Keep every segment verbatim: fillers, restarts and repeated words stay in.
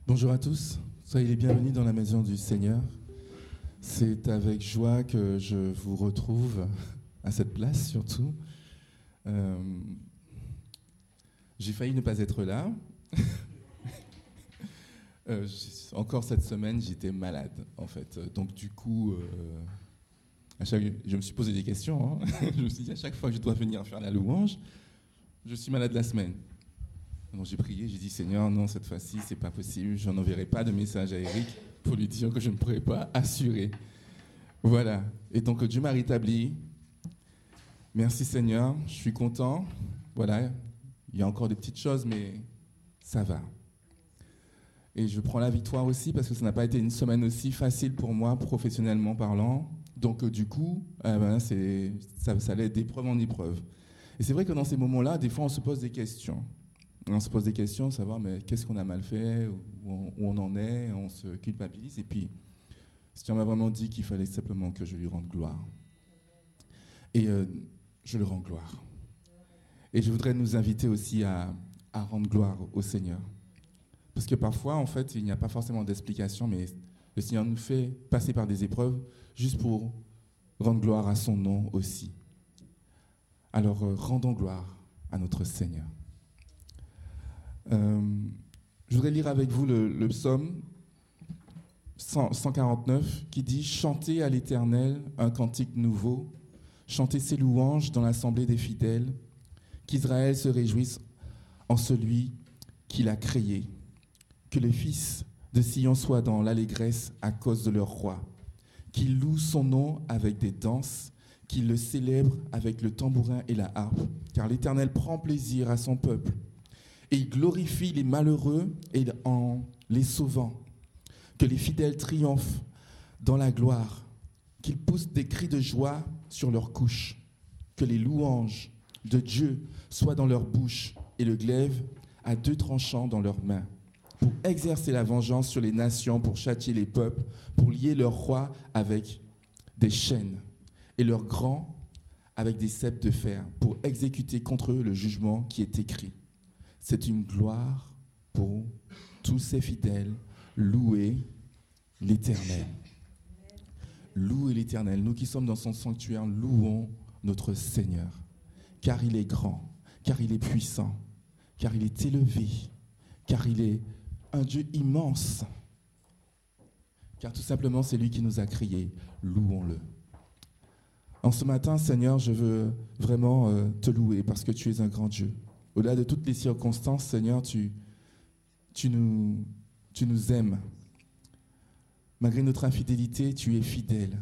Bonjour à tous, soyez les bienvenus dans la maison du Seigneur. C'est avec joie que je vous retrouve à cette place surtout. Euh, j'ai failli ne pas être là. euh, encore cette semaine, j'étais malade en fait. Donc du coup, euh, à chaque, je me suis posé des questions. Hein. Je me suis dit à chaque fois que je dois venir faire la louange, je suis malade la semaine. Donc j'ai prié, j'ai dit Seigneur, non, cette fois-ci, c'est pas possible. Je n'enverrai pas de message à Eric pour lui dire que je ne pourrai pas assurer. Voilà. Et donc Dieu m'a rétabli. Merci Seigneur, je suis content. Voilà. Il y a encore des petites choses, mais ça va. Et je prends la victoire aussi parce que ça n'a pas été une semaine aussi facile pour moi, professionnellement parlant. Donc du coup, eh ben, c'est, ça, ça allait d'épreuve en épreuve. Et c'est vrai que dans ces moments-là, des fois, on se pose des questions. On se pose des questions, savoir mais qu'est-ce qu'on a mal fait, où on, où on en est, on se culpabilise. Et puis, Seigneur m'a vraiment dit qu'il fallait simplement que je lui rende gloire. Et euh, je le rends gloire. Et je voudrais nous inviter aussi à, à rendre gloire au Seigneur. Parce que parfois, en fait, il n'y a pas forcément d'explication, mais le Seigneur nous fait passer par des épreuves juste pour rendre gloire à son nom aussi. Alors, euh, rendons gloire à notre Seigneur. Euh, je voudrais lire avec vous le, le psaume cent quarante-neuf qui dit « Chantez à l'Éternel un cantique nouveau, chantez ses louanges dans l'assemblée des fidèles, qu'Israël se réjouisse en celui qui l'a créé, que les fils de Sion soient dans l'allégresse à cause de leur roi, qu'ils louent son nom avec des danses, qu'ils le célèbrent avec le tambourin et la harpe, car l'Éternel prend plaisir à son peuple. Et il glorifie les malheureux et en les sauvant. Que les fidèles triomphent dans la gloire. Qu'ils poussent des cris de joie sur leurs couches. Que les louanges de Dieu soient dans leur bouche et le glaive à deux tranchants dans leurs mains. Pour exercer la vengeance sur les nations, pour châtier les peuples, pour lier leurs rois avec des chaînes et leurs grands avec des ceps de fer, pour exécuter contre eux le jugement qui est écrit. C'est une gloire pour tous ses fidèles. Louez l'Éternel. Louez l'Éternel. Nous qui sommes dans son sanctuaire, louons notre Seigneur. Car il est grand, car il est puissant, car il est élevé, car il est un Dieu immense. Car tout simplement, c'est lui qui nous a créés. Louons-le. En ce matin, Seigneur, je veux vraiment euh, te louer parce que tu es un grand Dieu. Au-delà de toutes les circonstances, Seigneur, tu, tu, nous, tu nous aimes. Malgré notre infidélité, tu es fidèle.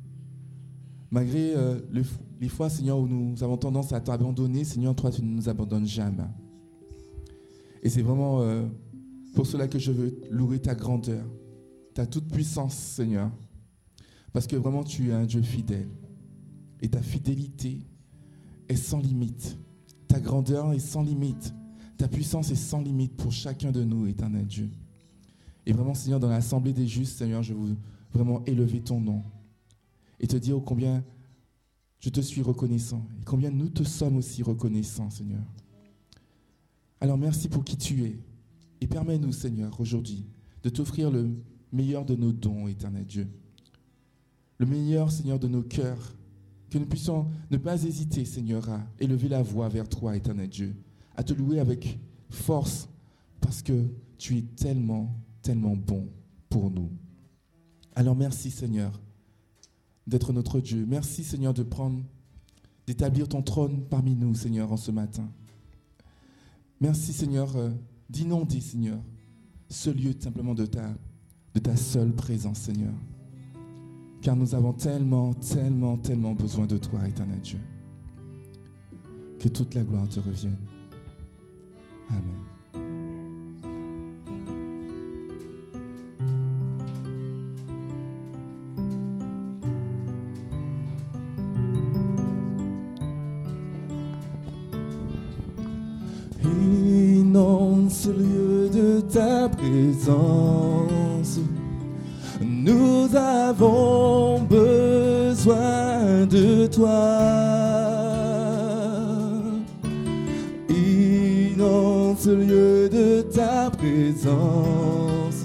Malgré euh, le, les fois, Seigneur, où nous avons tendance à t'abandonner, Seigneur, toi, tu ne nous abandonnes jamais. Et c'est vraiment euh, pour cela que je veux louer ta grandeur, ta toute-puissance, Seigneur. Parce que vraiment, tu es un Dieu fidèle. Et ta fidélité est sans limite. Ta grandeur est sans limite. Ta puissance est sans limite pour chacun de nous, éternel Dieu. Et vraiment, Seigneur, dans l'assemblée des justes, Seigneur, je veux vraiment élever ton nom et te dire combien je te suis reconnaissant et combien nous te sommes aussi reconnaissants, Seigneur. Alors, merci pour qui tu es. Et permets-nous, Seigneur, aujourd'hui, de t'offrir le meilleur de nos dons, éternel Dieu. Le meilleur, Seigneur, de nos cœurs. Que nous puissions ne pas hésiter, Seigneur, à élever la voix vers toi, éternel Dieu, à te louer avec force, parce que tu es tellement, tellement bon pour nous. Alors merci, Seigneur, d'être notre Dieu. Merci, Seigneur, de prendre, d'établir ton trône parmi nous, Seigneur, en ce matin. Merci, Seigneur, d'inonder, Seigneur, ce lieu simplement de ta, de ta seule présence, Seigneur. Car nous avons tellement, tellement, tellement besoin de toi, éternel Dieu. Que toute la gloire te revienne. Amen. Inonde ce lieu de ta présence. Nous avons besoin de toi. Inonde ce lieu de ta présence.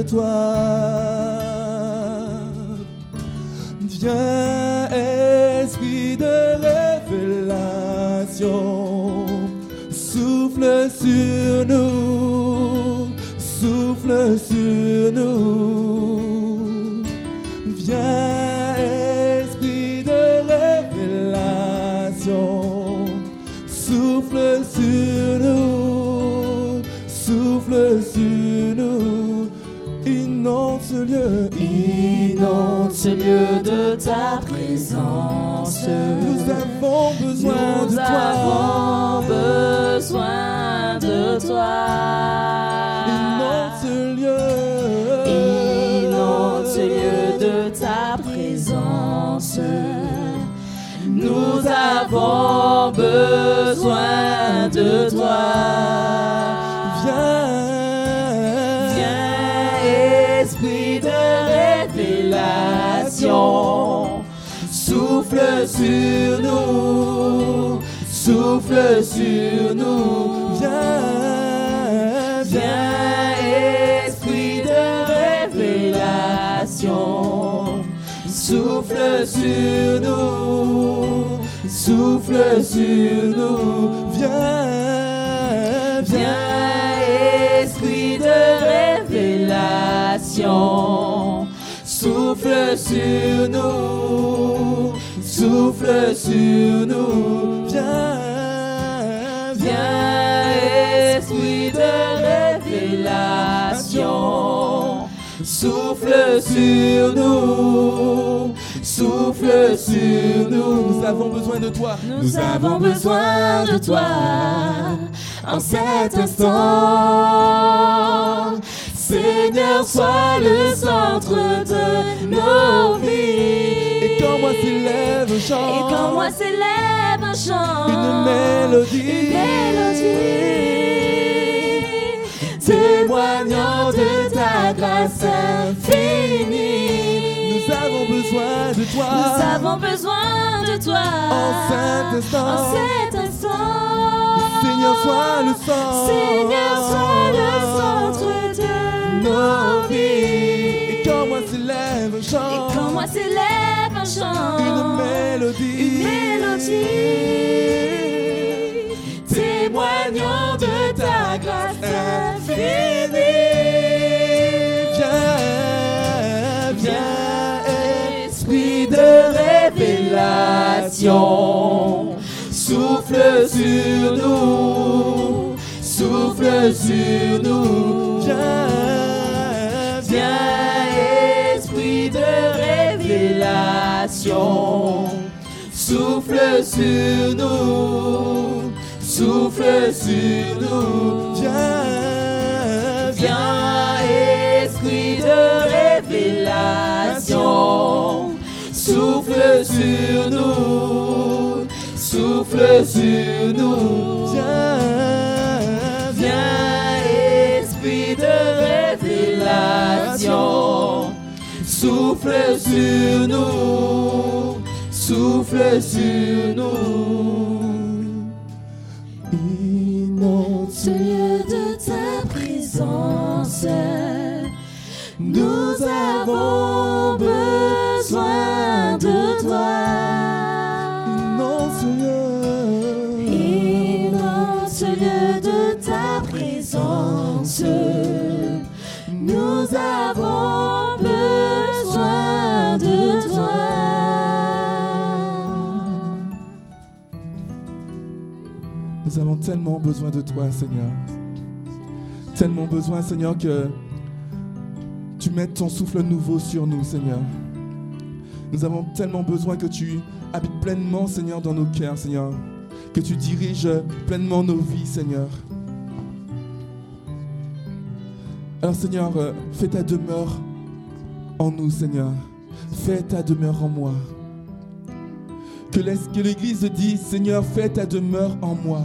toi. Viens, esprit de révélation, souffle sur nous, souffle sur nous. Viens, esprit de révélation, souffle sur nous, souffle sur nous. Inonde ce lieu, inonde ce lieu de ta présence. Nous avons besoin Nous de toi. avons besoin de toi. Inonde ce lieu, Inonde ce lieu de ta présence. Nous avons besoin de toi. Viens, Esprit de révélation, souffle sur nous, souffle sur nous. viens, Viens, Esprit de révélation, souffle sur nous, souffle sur nous. viens, Viens, Esprit de révélation, souffle sur nous, souffle sur nous. viens, Viens, Esprit de révélation, souffle sur nous, souffle sur nous. Nous avons besoin de toi. Nous avons besoin de toi en cet instant. Seigneur, sois le centre de nos vies. Et quand moi s'élève un chant, Et quand moi s'élève un chant, une mélodie, une mélodie, témoignant de ta grâce infinie. nous avons besoin de toi. Nous avons besoin de toi En cet instant, en cet instant. Seigneur, sois le centre, Seigneur, sois le centre de nos vies. Et quand moi s'élève un chant, Et quand moi s'élève un chant, une mélodie, une mélodie, témoignant de ta grâce infinie. Viens, viens, Esprit de révélation, souffle sur nous, souffle sur nous. viens, Viens, Esprit de révélation, souffle sur nous, souffle sur nous. viens, Viens, Esprit de révélation, souffle sur nous, souffle sur nous. viens, Viens, Esprit de révélation, souffle sur nous, souffle sur nous. inonde Ce lieu de ta présence, nous avons besoin de toi. inonde ce lieu, Inonde ce lieu de ta présence, nous avons besoin de toi. Nous avons tellement besoin de toi, Seigneur. Tellement besoin, Seigneur, que tu mettes ton souffle nouveau sur nous, Seigneur. Nous avons tellement besoin que tu habites pleinement, Seigneur, dans nos cœurs, Seigneur. Que tu diriges pleinement nos vies, Seigneur. Alors, Seigneur, euh, fais ta demeure en nous, Seigneur. Fais ta demeure en moi. Que l'Es- que l'Église dise, Seigneur, fais ta demeure en moi.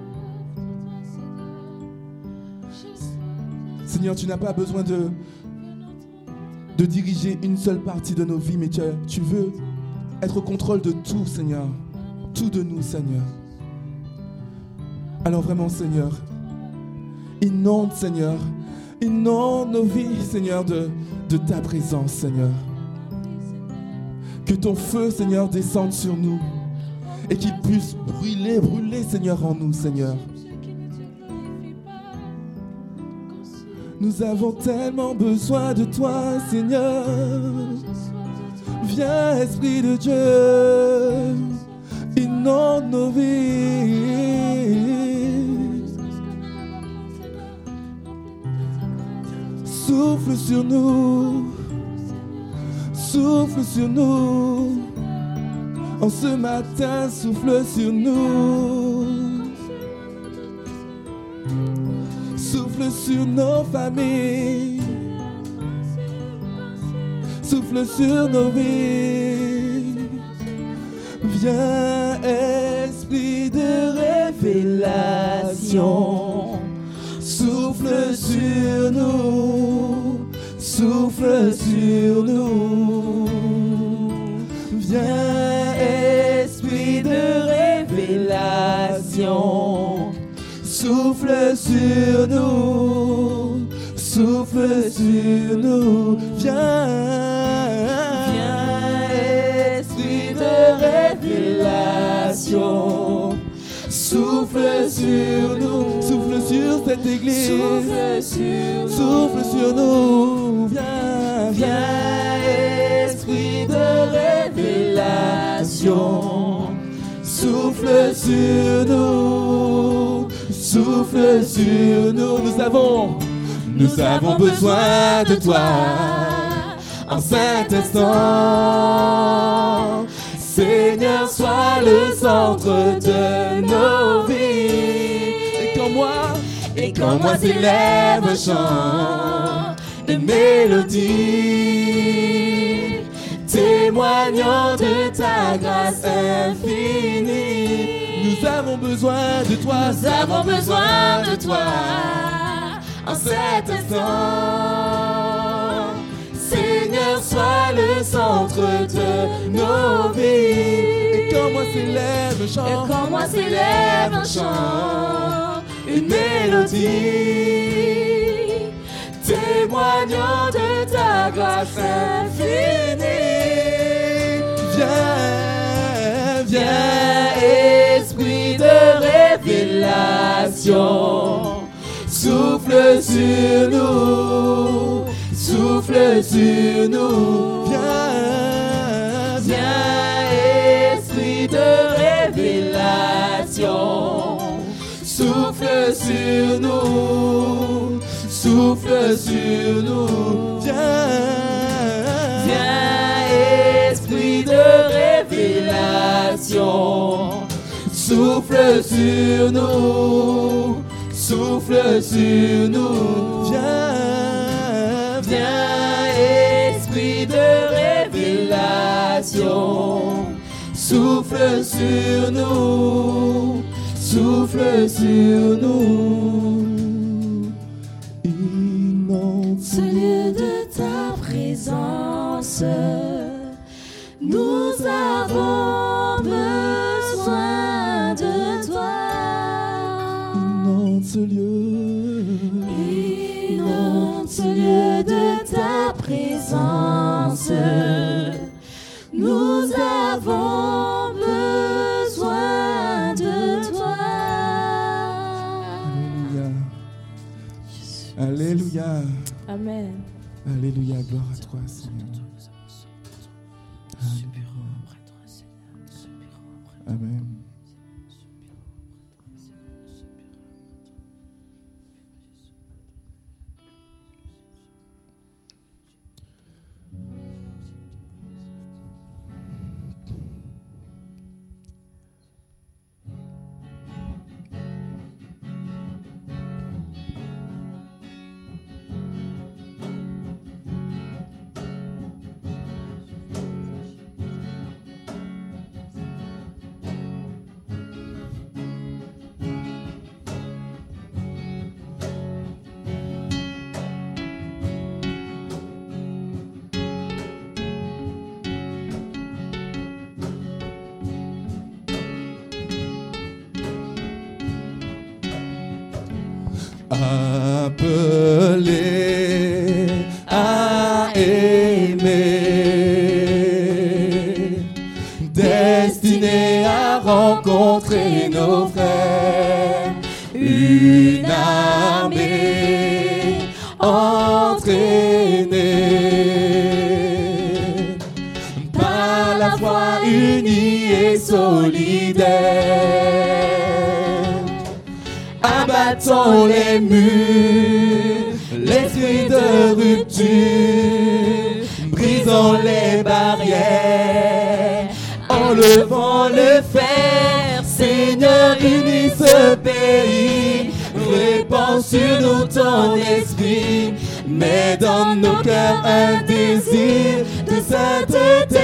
Seigneur, tu n'as pas besoin de, de diriger une seule partie de nos vies, mais tu, tu veux être au contrôle de tout, Seigneur. Tout de nous, Seigneur. Alors vraiment, Seigneur, inonde, Seigneur, Inonde nos vies, Seigneur, de, de ta présence, Seigneur. Que ton feu, Seigneur, descende sur nous et qu'il puisse brûler, brûler, Seigneur, en nous, Seigneur. Nous avons tellement besoin de toi, Seigneur. Viens, Esprit de Dieu, inonde nos vies. Souffle sur nous, souffle sur nous. En ce matin, souffle sur nous. Souffle sur nos familles. Souffle sur nos vies. Viens, Esprit de révélation. Souffle sur nous. Souffle sur nous. Viens, Esprit de révélation. Souffle sur nous. Souffle sur nous. Viens. Souffle sur nous, souffle sur cette église, souffle sur, souffle sur nous, viens, viens, Esprit de révélation, souffle sur nous, souffle sur nous, nous avons, nous, nous avons besoin de toi, en cet instant. Seigneur, sois le centre de nos vies. Et quand moi, et quand moi s'élève un chant de mélodie, témoignant de ta grâce infinie. Nous avons besoin de toi, nous avons besoin de toi en cet instant. Seigneur, sois le centre de nos vies. Et quand moi s'élève un chant, et quand moi s'élève un chant, une mélodie, témoignant de ta grâce infinie. Viens, viens, Esprit de révélation, souffle sur nous. Souffle sur nous, viens, viens, Esprit de révélation. Souffle sur nous, souffle sur nous, viens, viens, Esprit de révélation. Souffle sur nous, souffle sur nous, viens. Viens, Esprit de révélation, souffle sur nous, souffle sur nous. Inonde ce lieu de ta présence, nous avons besoin de toi. Inonde ce lieu. Inonde ce lieu de ta présence, nous avons besoin de toi. Alléluia. Alléluia. Amen. Alléluia, gloire à toi, Seigneur. Amen. appelés à aimer, destinés à rencontrer nos frères, une armée entraînée par la foi unie et solidaire. Abattons les murs, l'esprit de rupture, brisons les barrières, enlevons le fer. Seigneur, unis ce pays, répands sur nous ton esprit, mets dans nos cœurs un désir de sainteté.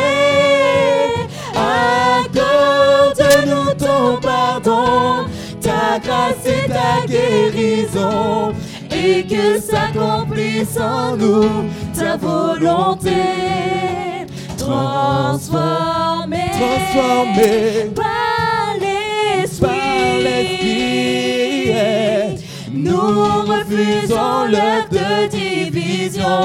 Accorde-nous ton pardon, ta grâce et ta guérison, et que s'accomplisse en nous ta volonté. Transformés, transformés par l'Esprit, par l'Esprit, nous refusons l'œuvre de division.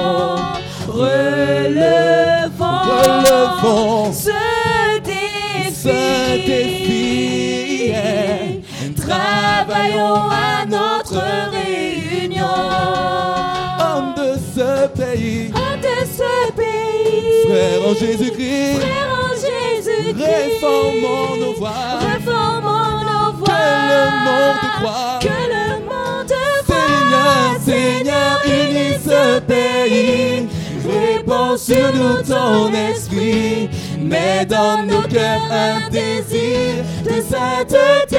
Relevons, relevons ce défi, ce défi. Travaillons à notre réunion. Hommes de ce pays, hommes de ce pays, frères en Jésus-Christ, frères en Jésus-Christ, réformons nos voies, réformons nos voies, que le monde croit, que le monde croit. Seigneur, Seigneur, unis ce pays, répands sur nous ton esprit, mets dans nos cœurs un désir de sainteté.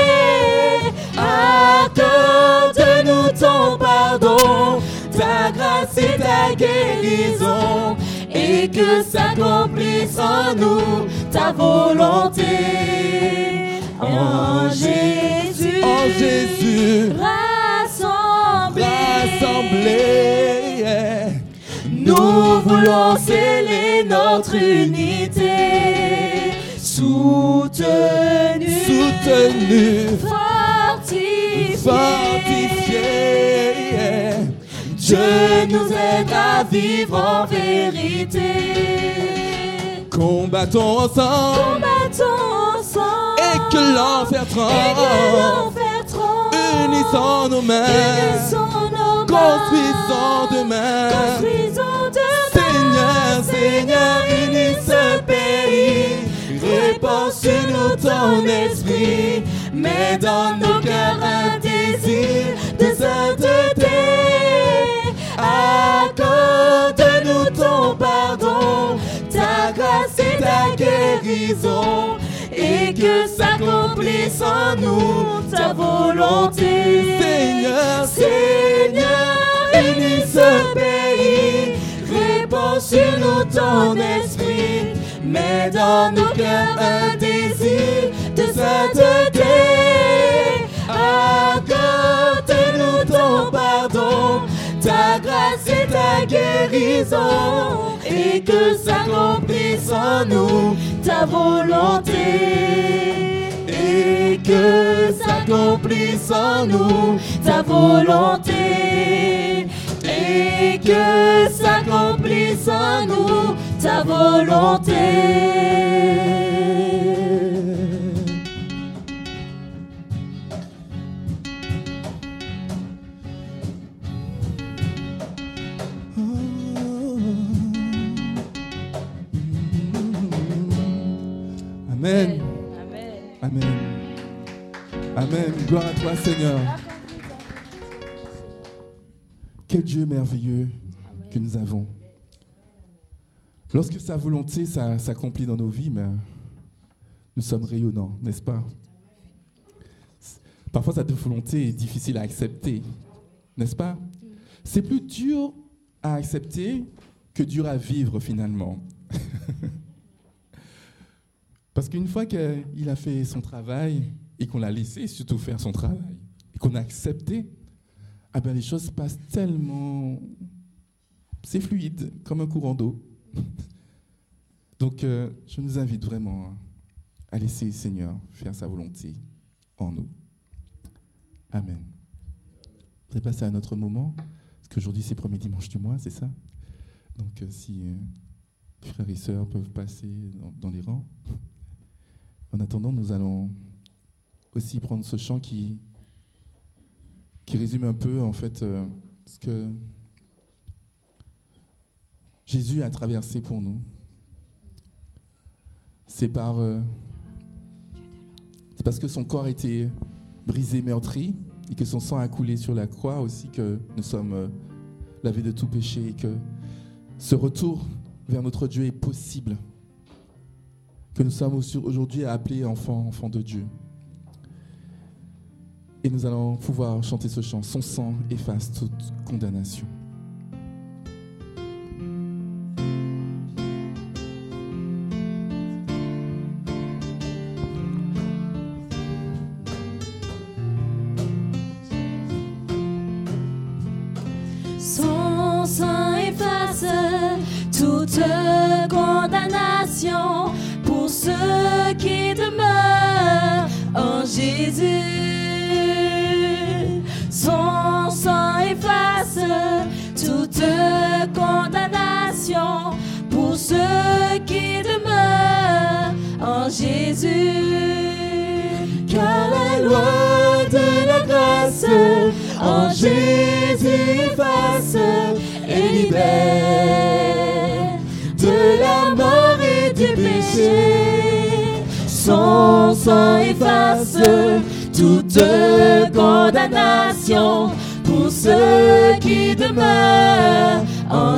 Accorde-nous ton pardon, ta grâce et ta guérison, et que s'accomplisse en nous ta volonté. En Jésus, en Jésus, rassemblés, rassemblés, nous voulons sceller notre unité, soutenus, soutenus, fortifiés, fortifiés. Dieu nous aide à vivre en vérité. Combattons ensemble, combattons ensemble, et que l'enfer tremble, unissons nos mains, unissons nos mains, construisons demain, construisons demain. Seigneur, Seigneur, unis ce pays, répands sur nous ton esprit, mets dans nos cœurs un désir de sainteté. Accorde-nous ton pardon, ta grâce et ta guérison, et que s'accomplisse en nous ta volonté. Seigneur, Seigneur, unis ce pays, répands sur nous ton esprit, mets dans nos cœurs un désir de sainteté. Accorde-nous ton pardon, ta grâce et ta guérison, et que s'accomplisse en nous ta volonté. Et que s'accomplisse en nous ta volonté. Et que s'accomplisse en nous ta volonté. Amen. Amen. Amen. Amen. Gloire à toi, Seigneur. Quel Dieu merveilleux Amen. Que nous avons. Lorsque sa volonté ça, s'accomplit dans nos vies, mais nous sommes rayonnants, n'est-ce pas? Parfois, cette volonté est difficile à accepter, n'est-ce pas? C'est plus dur à accepter que dur à vivre, finalement. Parce qu'une fois qu'il a fait son travail et qu'on l'a laissé surtout faire son travail et qu'on a accepté, ah ben les choses passent tellement... C'est fluide, comme un courant d'eau. Donc, euh, je nous invite vraiment à laisser le Seigneur faire sa volonté en nous. Amen. voudrais passer à un autre moment, parce qu'aujourd'hui c'est le premier dimanche du mois, c'est ça? Donc euh, si euh, les frères et sœurs peuvent passer dans, dans les rangs. En attendant, nous allons aussi prendre ce chant qui, qui résume un peu en fait euh, ce que Jésus a traversé pour nous. C'est par, euh, c'est parce que son corps a été brisé, meurtri, et que son sang a coulé sur la croix aussi que nous sommes euh, lavés de tout péché et que ce retour vers notre Dieu est possible. Que nous sommes aujourd'hui appelés enfants, enfants de Dieu. Et nous allons pouvoir chanter ce chant. Son sang efface toute condamnation. Son sang efface toute condamnation pour ceux qui demeurent en Jésus. Son sang efface toute condamnation pour ceux qui demeurent en Jésus. Car la loi de la grâce en Jésus efface et libère de la mort et du péché. Son sang efface toute condamnation pour ceux qui demeurent en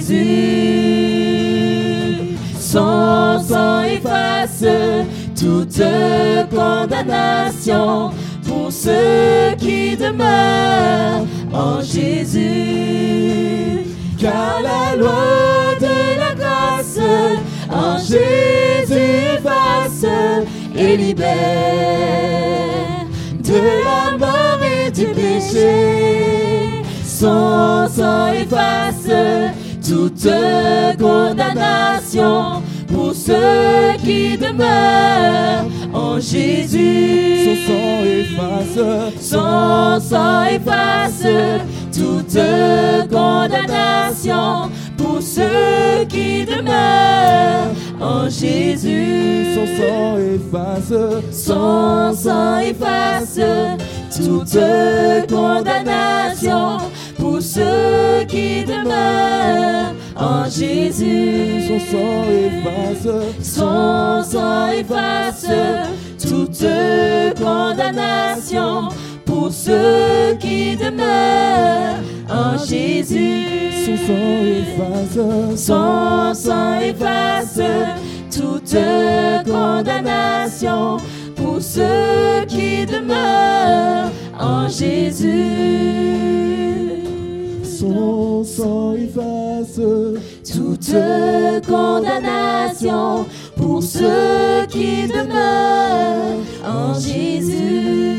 Jésus. Son sang efface toute condamnation pour ceux qui demeurent en Jésus. Car la loi de la grâce en Jésus efface et libère de la mort et du péché. Son sang efface toute condamnation pour ceux qui demeurent en Jésus. Son sang efface, son sang efface toute condamnation pour ceux qui demeurent en Jésus. Son sang efface, son sang efface toute condamnation pour ceux qui demeurent en Jésus. Son sang efface, son sang efface toute condamnation pour ceux qui demeurent en Jésus. Son sang efface, son sang efface toute condamnation pour ceux qui demeurent en Jésus. Son sang efface toute condamnation pour ceux qui demeurent en Jésus.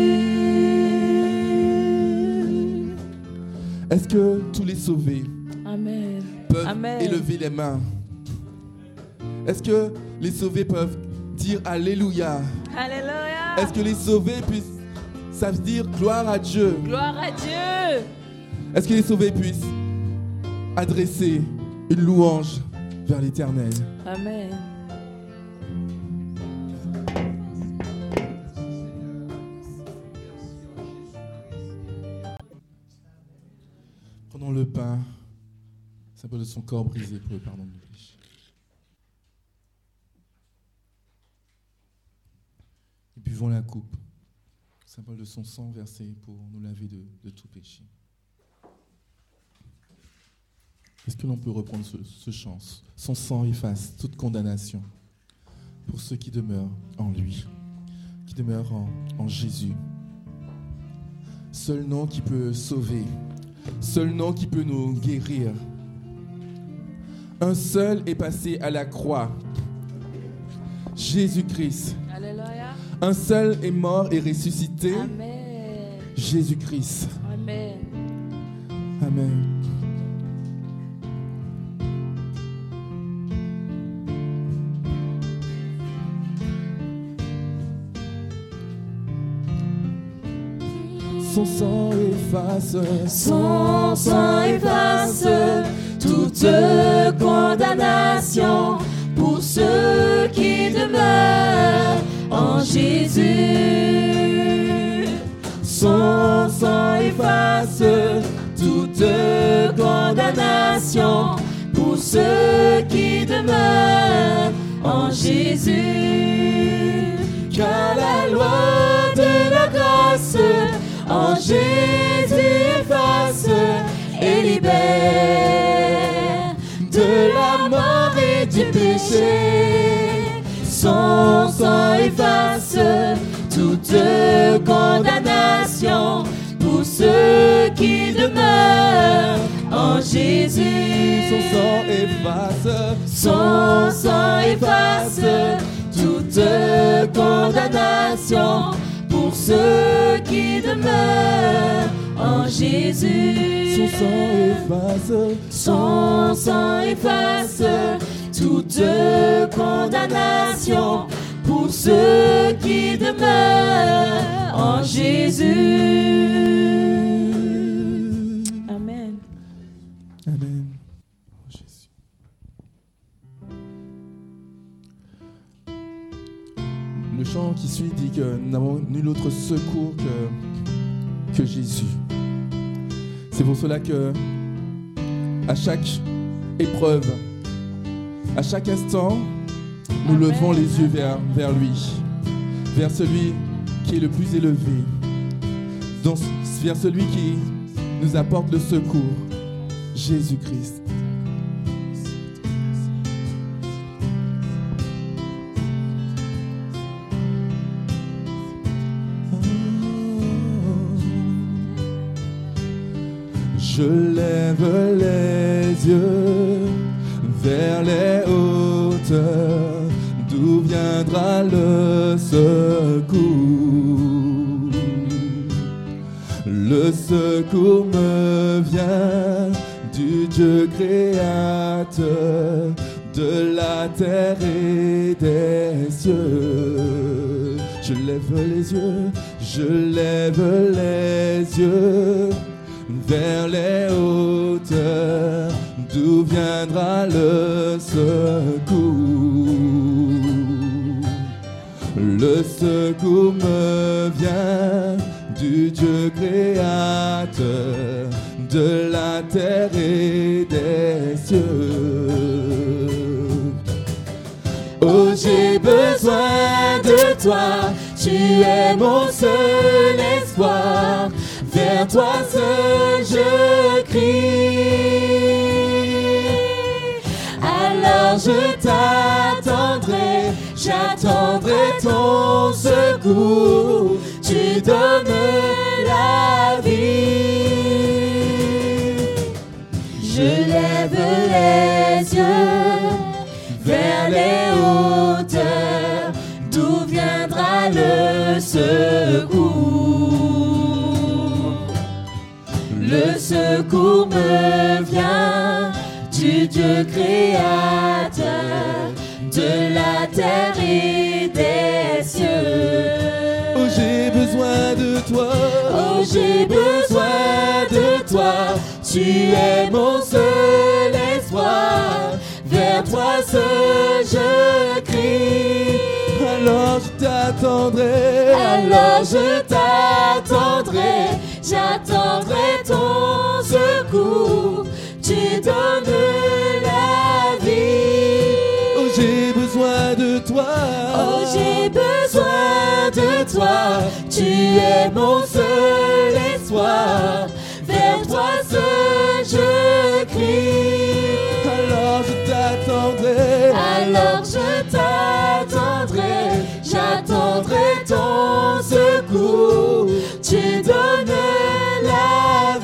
Est-ce que tous les sauvés Amen. peuvent Amen. élever les mains? Est-ce que les sauvés peuvent dire Alléluia? Alléluia. Est-ce que les sauvés puissent savent dire gloire à Dieu? Gloire à Dieu. Est-ce que les sauvés puissent adresser une louange vers l'Éternel? Amen. Prenons le pain, symbole de son corps brisé pour le pardon de nos péchés. Et buvons la coupe, symbole de son sang versé pour nous laver de, de tout péché. Est-ce que l'on peut reprendre ce, ce chant? Son sang efface toute condamnation pour ceux qui demeurent en lui, qui demeurent en, en Jésus. Seul nom qui peut sauver, seul nom qui peut nous guérir. Un seul est passé à la croix, Jésus-Christ. Alléluia. Un seul est mort et ressuscité, Amen. Jésus-Christ. Amen. Amen. Son sang efface, son sang efface toute condamnation pour ceux qui demeurent en Jésus. Son sang efface toute condamnation pour ceux qui demeurent en Jésus. Car la loi de la grâce en Jésus efface et libère de la mort et du péché. Son sang efface toute condamnation pour ceux qui demeurent en Jésus. son sang efface, Son sang efface toute condamnation pour ceux qui demeurent en Jésus. son sang efface, Son sang efface toute condamnation pour ceux qui demeurent en Jésus. Amen. Amen. Oh, Jésus. Le chant qui suit dit que nous n'avons nul autre secours que, que Jésus. C'est pour cela que à chaque épreuve, à chaque instant, nous Amen. levons les yeux vers, vers lui, vers celui qui est le plus élevé, donc, vers celui qui nous apporte le secours, Jésus-Christ. Je lève les yeux vers les hauteurs, d'où viendra le secours. Le secours me vient du Dieu créateur de la terre et des cieux. Je lève les yeux, je lève les yeux vers les hauteurs, d'où viendra le secours. Le secours me vient du Dieu créateur de la terre et des cieux. Oh, j'ai besoin de toi, tu es mon seul espoir. Vers toi seul je crie. Alors je t'attendrai, j'attendrai ton secours. Tu donnes la vie. Je lève les yeux vers les hauteurs, d'où viendra le secours. Le secours me vient du Dieu créateur de la terre et des cieux. Oh, j'ai besoin de toi. Oh, j'ai besoin de toi. Tu es mon seul espoir. Vers toi seul je crie. Alors je t'attendrai. Alors je t'attendrai. J'attendrai ton secours. Tu donnes la vie. Oh, j'ai besoin de toi. Oh, j'ai besoin de toi. Tu es mon seul espoir. Vers toi seul je crie. Alors je t'attendrai. Alors je t'attendrai. J'attendrai ton secours. Tu donnes la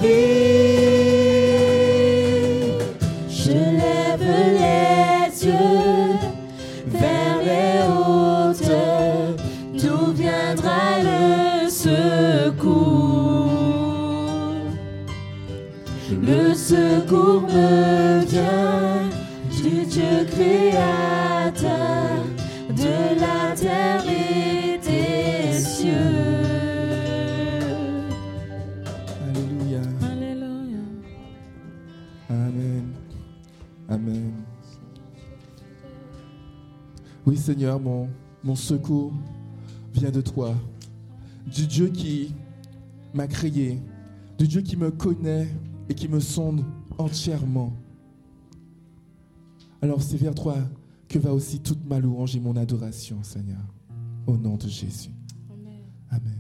vie. Je lève les yeux vers les hauteurs, d'où viendra le secours. Le secours me vient du Dieu créateur de la terre et des cieux. Oui, Seigneur, mon, mon secours vient de toi, du Dieu qui m'a créé, du Dieu qui me connaît et qui me sonde entièrement. Alors c'est vers toi que va aussi toute ma louange et mon adoration, Seigneur, au nom de Jésus. Amen. Amen.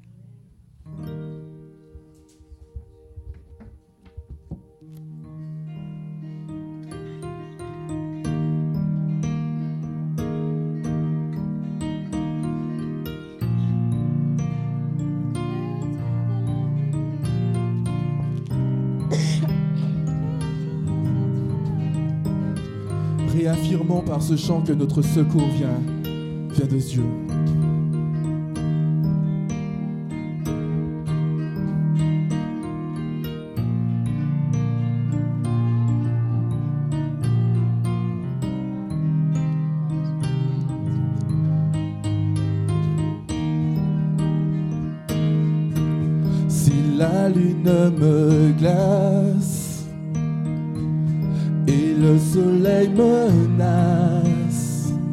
Réaffirmons par ce chant que notre secours vient, vient de Dieu. Si la lune me glace et le soleil menace,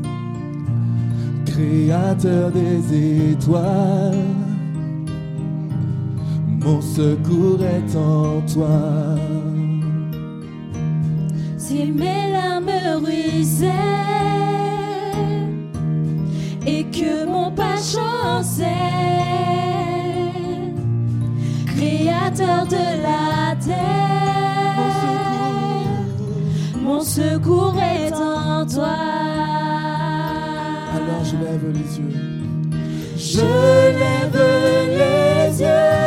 Créateur des étoiles, mon secours est en toi. Si mes larmes ruissaient et que mon pas chançait, Créateur de la terre, mon secours est en toi. Alors je lève les yeux. Je lève les yeux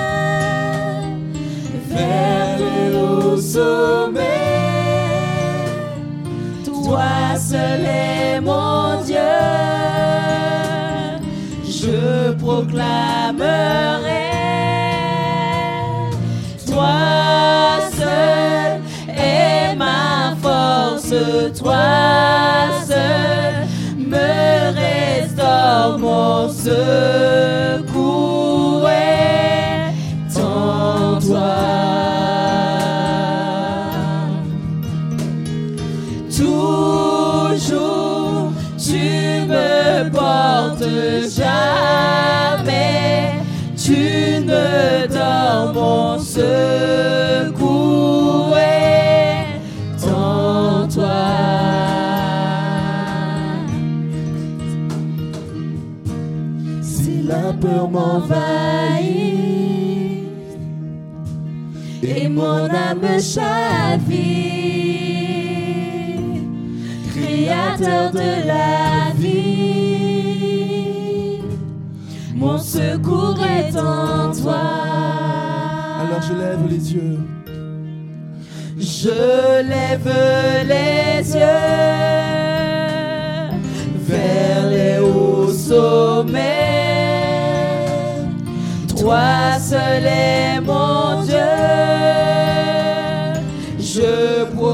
vers le haut sommet. Toi seul est mon Dieu. Je proclamerai. Toi seul est ma force. Toi seul me restaure, mon secours est en toi. Toujours tu me portes, jamais tu ne dors, mon secours est en toi. La peur m'envahit et mon âme chavire, Créateur de la vie, mon secours est en toi. Alors je lève les yeux. Je lève les yeux vers les hauts sommets. Toi seul est mon Dieu, je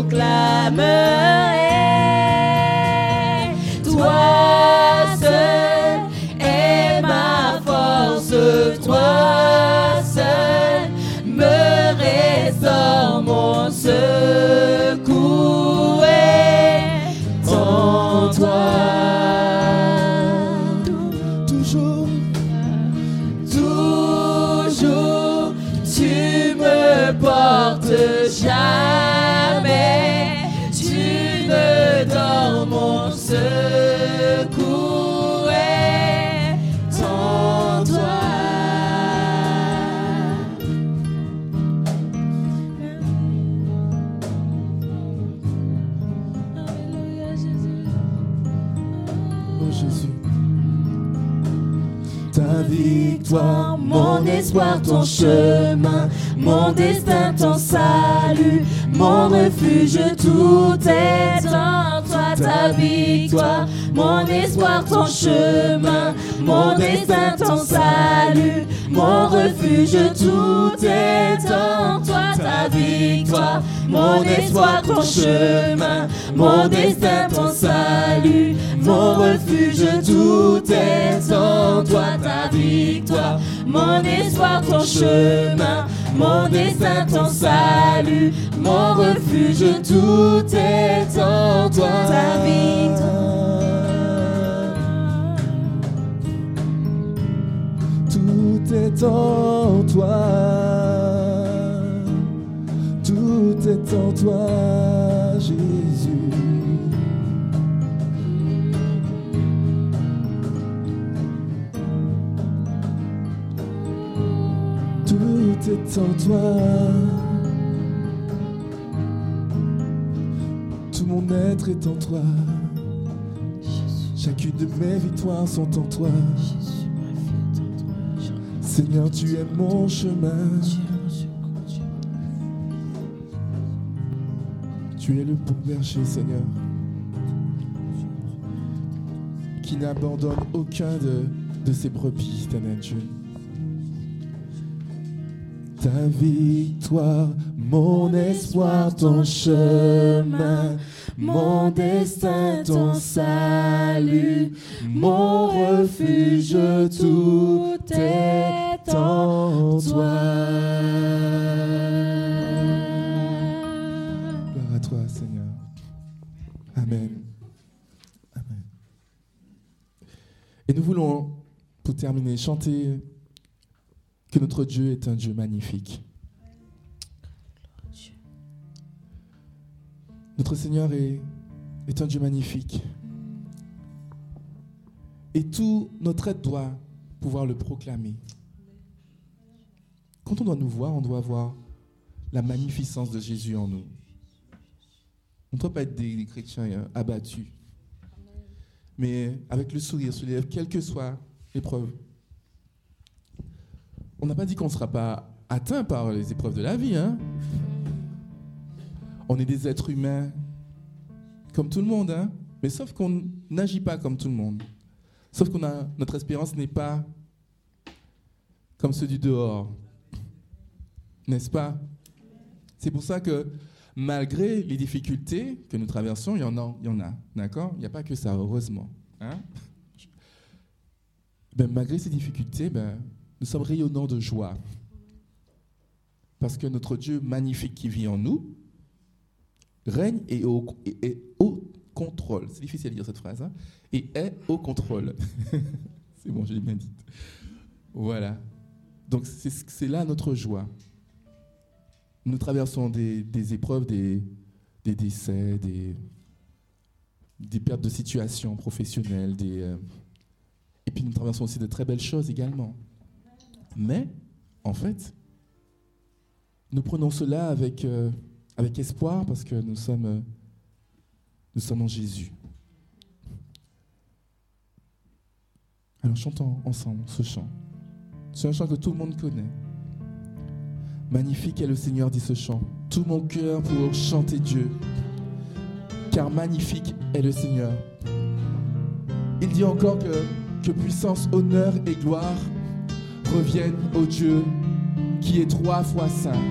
proclamerai. Toi seul est ma force, toi seul me restaure, mon secours est en toi. Toujours. Porte jamais, tu ne dors, mon secours est en toi. Alléluia Jésus. Oh Jésus. Ta victoire, mon espoir, ton chemin, mon destin, ton salut, mon refuge, tout est en toi. Ta victoire, mon espoir, ton chemin, mon destin, ton salut, mon refuge, tout est en toi. Ta victoire, mon espoir, ton chemin, mon destin, ton salut, mon refuge, tout est en toi. Ta victoire, mon espoir, ton chemin, mon destin, ton salut, mon refuge, tout est en toi. Ta victoire, est en toi. Tout est en toi, Jésus. Tout est en toi. Tout mon être est en toi. Chacune de mes victoires sont en toi. Seigneur, tu es mon chemin. Tu es le bon berger, Seigneur, qui n'abandonne aucun de, de ses brebis, éternel Dieu. Ta victoire, mon espoir, ton chemin, mon destin, ton salut, mon refuge, tout est en toi. Gloire à toi, Seigneur. Amen. Amen. Et nous voulons, pour terminer, chanter que notre Dieu est un Dieu magnifique. Notre Seigneur est, est un Dieu magnifique. Et tout notre être doit pouvoir le proclamer. Quand on doit nous voir, on doit voir la magnificence de Jésus en nous. On ne doit pas être des, des chrétiens euh, abattus, mais avec le sourire sur les lèvres, quelle que soit l'épreuve. On n'a pas dit qu'on ne sera pas atteint par les épreuves de la vie. Hein? On est des êtres humains comme tout le monde, hein? Mais sauf qu'on n'agit pas comme tout le monde. Sauf que notre espérance n'est pas comme ceux du dehors. N'est-ce pas? C'est pour ça que malgré les difficultés que nous traversons, il y en a, il y en a, d'accord? Il n'y a pas que ça, heureusement. Hein? Ben, malgré ces difficultés, ben, nous sommes rayonnants de joie. Parce que notre Dieu magnifique qui vit en nous règne et est au, et est au contrôle. C'est difficile à dire cette phrase. Hein? Et est au contrôle. C'est bon, je l'ai bien dit. Voilà. Donc c'est, c'est là notre joie. Nous traversons des, des épreuves, des, des décès, des, des pertes de situation professionnelles, des, euh, et puis nous traversons aussi de très belles choses également. Mais, en fait, nous prenons cela avec, euh, avec espoir parce que nous sommes, euh, nous sommes en Jésus. Alors chantons ensemble ce chant. C'est un chant que tout le monde connaît. Magnifique est le Seigneur, dit ce chant. Tout mon cœur pour chanter Dieu. Car magnifique est le Seigneur. Il dit encore que, que puissance, honneur et gloire reviennent au Dieu qui est trois fois saint.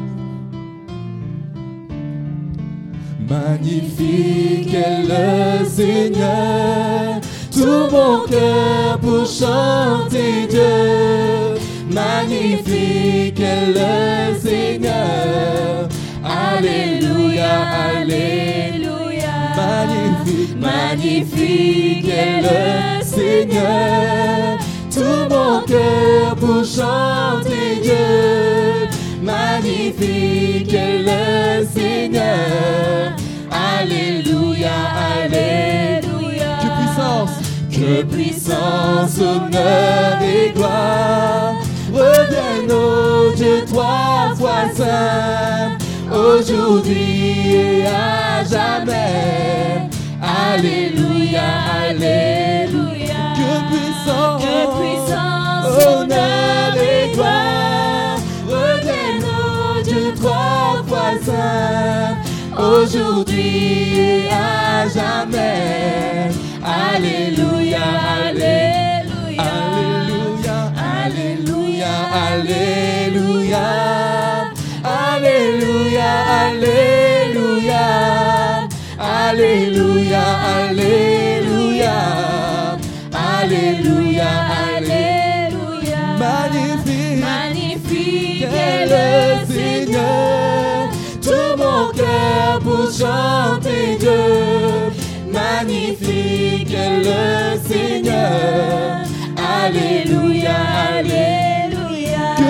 Magnifique est le Seigneur, tout mon cœur pour chanter Dieu. Magnifique est le Seigneur, alléluia, alléluia. Magnifique, magnifique est le Seigneur, tout mon cœur pour chanter Dieu. Magnifique est le Seigneur, alléluia, alléluia. Que puissance, que puissance, honneur et gloire reviennent au Dieu trois fois saint, aujourd'hui et à jamais. Alléluia, alléluia. Que puissance, que puissance, honneur et gloire reviennent au Dieu trois fois saint, aujourd'hui et à jamais. Alléluia, alléluia. Alléluia, alléluia, alléluia. Alléluia, alléluia. Alléluia, alléluia. Alléluia, alléluia. Magnifique, magnifique est le Seigneur, tout mon cœur pour chanter Dieu. Magnifique est le Seigneur, alléluia, alléluia. Que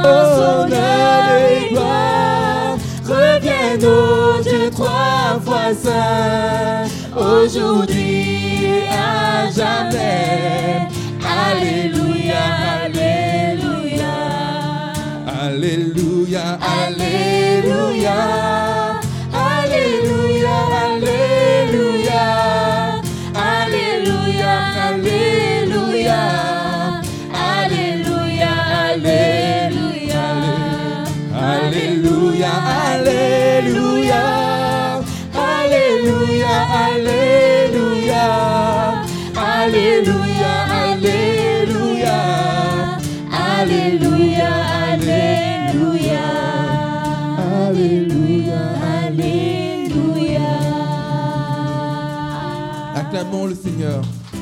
honneur et gloire reviennent au Dieu trois fois saint, aujourd'hui et à jamais. Alléluia, alléluia. Alléluia, Alléluia, alléluia, alléluia, alléluia, alléluia, alléluia, alléluia, alléluia, alléluia, alléluia, alléluia, alléluia, alléluia, alléluia, alléluia, alléluia. Acclamons le Seigneur.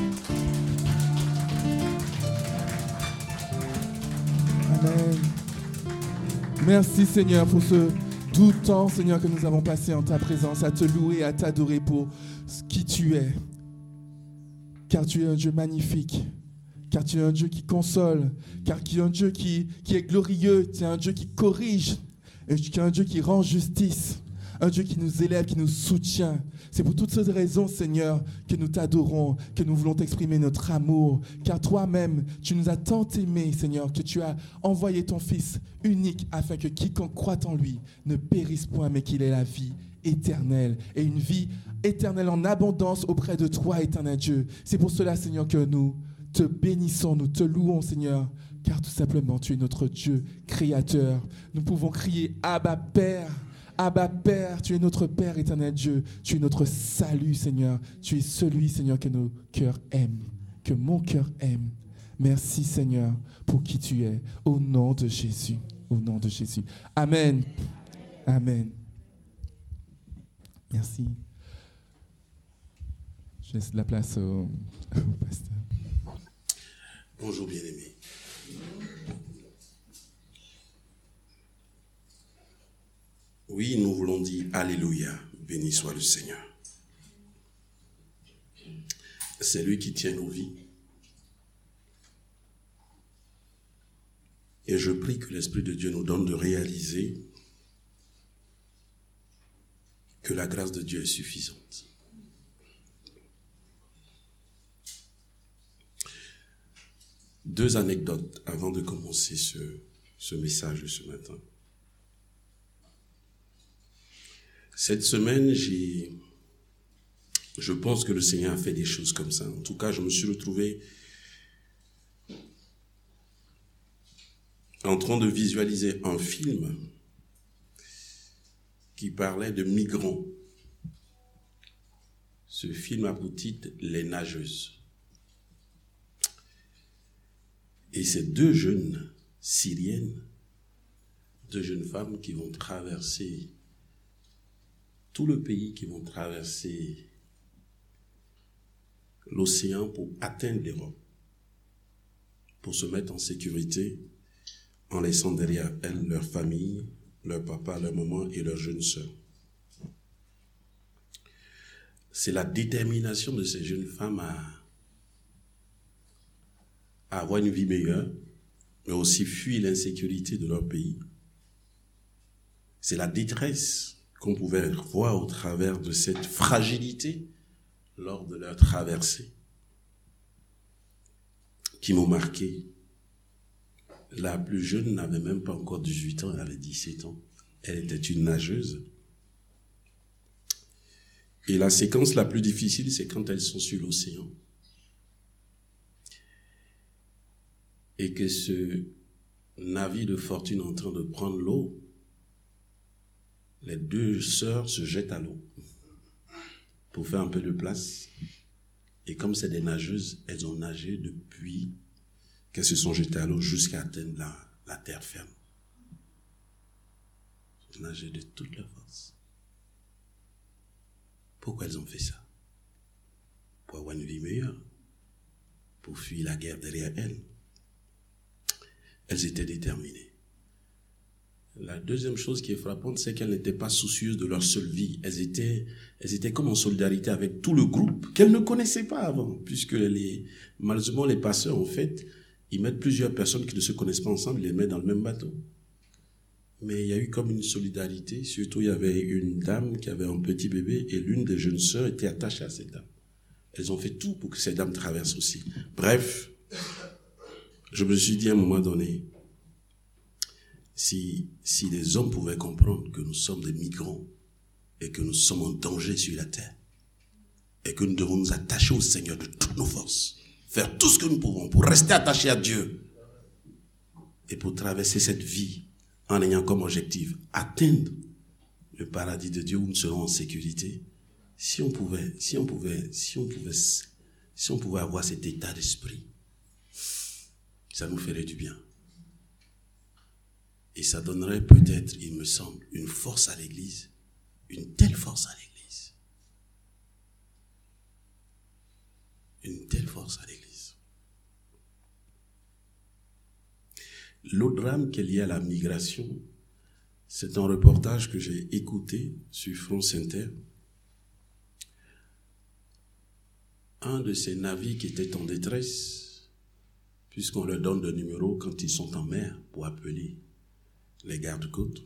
Amen. Merci Seigneur pour ce doux temps, Seigneur, que nous avons passé en ta présence, à te louer, à t'adorer pour qui tu es. Car tu es un Dieu magnifique, car tu es un Dieu qui console, car tu es un Dieu qui, qui est glorieux, tu es un Dieu qui corrige, et tu es un Dieu qui rend justice, un Dieu qui nous élève, qui nous soutient. C'est pour toutes ces raisons, Seigneur, que nous t'adorons, que nous voulons t'exprimer notre amour, car toi-même, tu nous as tant aimés, Seigneur, que tu as envoyé ton Fils unique afin que quiconque croit en lui ne périsse point, mais qu'il ait la vie éternelle et une vie éternelle en abondance auprès de toi, éternel Dieu. C'est pour cela, Seigneur, que nous te bénissons, nous te louons, Seigneur, car tout simplement, tu es notre Dieu créateur. Nous pouvons crier « Abba, Père ». Abba Père, tu es notre Père éternel Dieu, tu es notre salut Seigneur, tu es celui Seigneur que nos cœurs aiment, que mon cœur aime. Merci Seigneur pour qui tu es, au nom de Jésus, au nom de Jésus. Amen, Amen. Merci. Je laisse la place au, au pasteur. Bonjour bien-aimés. Oui, nous voulons dire Alléluia, béni soit le Seigneur. C'est lui qui tient nos vies. Et je prie que l'Esprit de Dieu nous donne de réaliser que la grâce de Dieu est suffisante. Deux anecdotes avant de commencer ce, ce message de ce matin. Cette semaine, j'ai, je pense que le Seigneur a fait des choses comme ça. En tout cas, je me suis retrouvé en train de visualiser un film qui parlait de migrants. Ce film a pour titre « Les nageuses ». Et c'est deux jeunes Syriennes, deux jeunes femmes qui vont traverser tout le pays, qui vont traverser l'océan pour atteindre l'Europe, pour se mettre en sécurité en laissant derrière elles leur famille, leur papa, leur maman et leur jeune sœur. C'est la détermination de ces jeunes femmes à, à avoir une vie meilleure, mais aussi fuir l'insécurité de leur pays. C'est la détresse qu'on pouvait voir au travers de cette fragilité lors de leur traversée qui m'ont marqué. La plus jeune n'avait même pas encore dix-huit ans, elle avait dix-sept ans. Elle était une nageuse. Et la séquence la plus difficile, c'est quand elles sont sur l'océan. Et que ce navire de fortune est en train de prendre l'eau, les deux sœurs se jettent à l'eau pour faire un peu de place. Et comme c'est des nageuses, elles ont nagé depuis qu'elles se sont jetées à l'eau jusqu'à atteindre la, la terre ferme. Elles ont nagé de toute leur force. Pourquoi elles ont fait ça? Pour avoir une vie meilleure, pour fuir la guerre derrière elles. Elles étaient déterminées. La deuxième chose qui est frappante, c'est qu'elles n'étaient pas soucieuses de leur seule vie. Elles étaient, elles étaient comme en solidarité avec tout le groupe qu'elles ne connaissaient pas avant, puisque les, malheureusement les pasteurs, en fait, ils mettent plusieurs personnes qui ne se connaissent pas ensemble, ils les mettent dans le même bateau. Mais il y a eu comme une solidarité, surtout il y avait une dame qui avait un petit bébé et l'une des jeunes sœurs était attachée à cette dame. Elles ont fait tout pour que cette dame traverse aussi. Bref, je me suis dit à un moment donné, si, si les hommes pouvaient comprendre que nous sommes des migrants et que nous sommes en danger sur la terre et que nous devons nous attacher au Seigneur de toutes nos forces, faire tout ce que nous pouvons pour rester attachés à Dieu et pour traverser cette vie en ayant comme objectif atteindre le paradis de Dieu où nous serons en sécurité. Si on pouvait, si on pouvait, si on pouvait, si on pouvait avoir cet état d'esprit, ça nous ferait du bien. Et ça donnerait peut-être, il me semble, une force à l'Église, une telle force à l'Église. Une telle force à l'Église. L'autre drame qui est lié à la migration, c'est un reportage que j'ai écouté sur France Inter. Un de ces navires qui était en détresse, puisqu'on leur donne le numéro quand ils sont en mer pour appeler les gardes-côtes,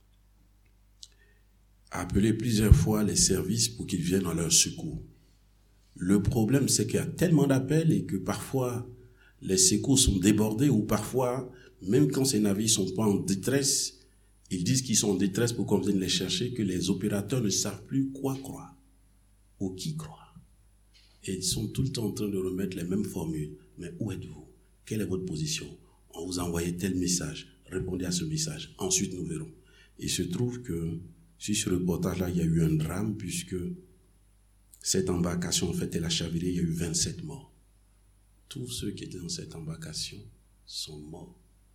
a appelé plusieurs fois les services pour qu'ils viennent à leur secours. Le problème, c'est qu'il y a tellement d'appels et que parfois les secours sont débordés ou parfois, même quand ces navires ne sont pas en détresse, ils disent qu'ils sont en détresse pour qu'on vienne les chercher, que les opérateurs ne savent plus quoi croire ou qui croire. Et ils sont tout le temps en train de remettre les mêmes formules. Mais où êtes-vous? Quelle est votre position? On vous a envoyé tel message. Répondez à ce message. Ensuite, nous verrons. Il se trouve que sur ce reportage-là, il y a eu un drame puisque cette embarcation, en fait, elle a chaviré. Il y a eu vingt-sept morts. Tous ceux qui étaient dans cette embarcation sont morts.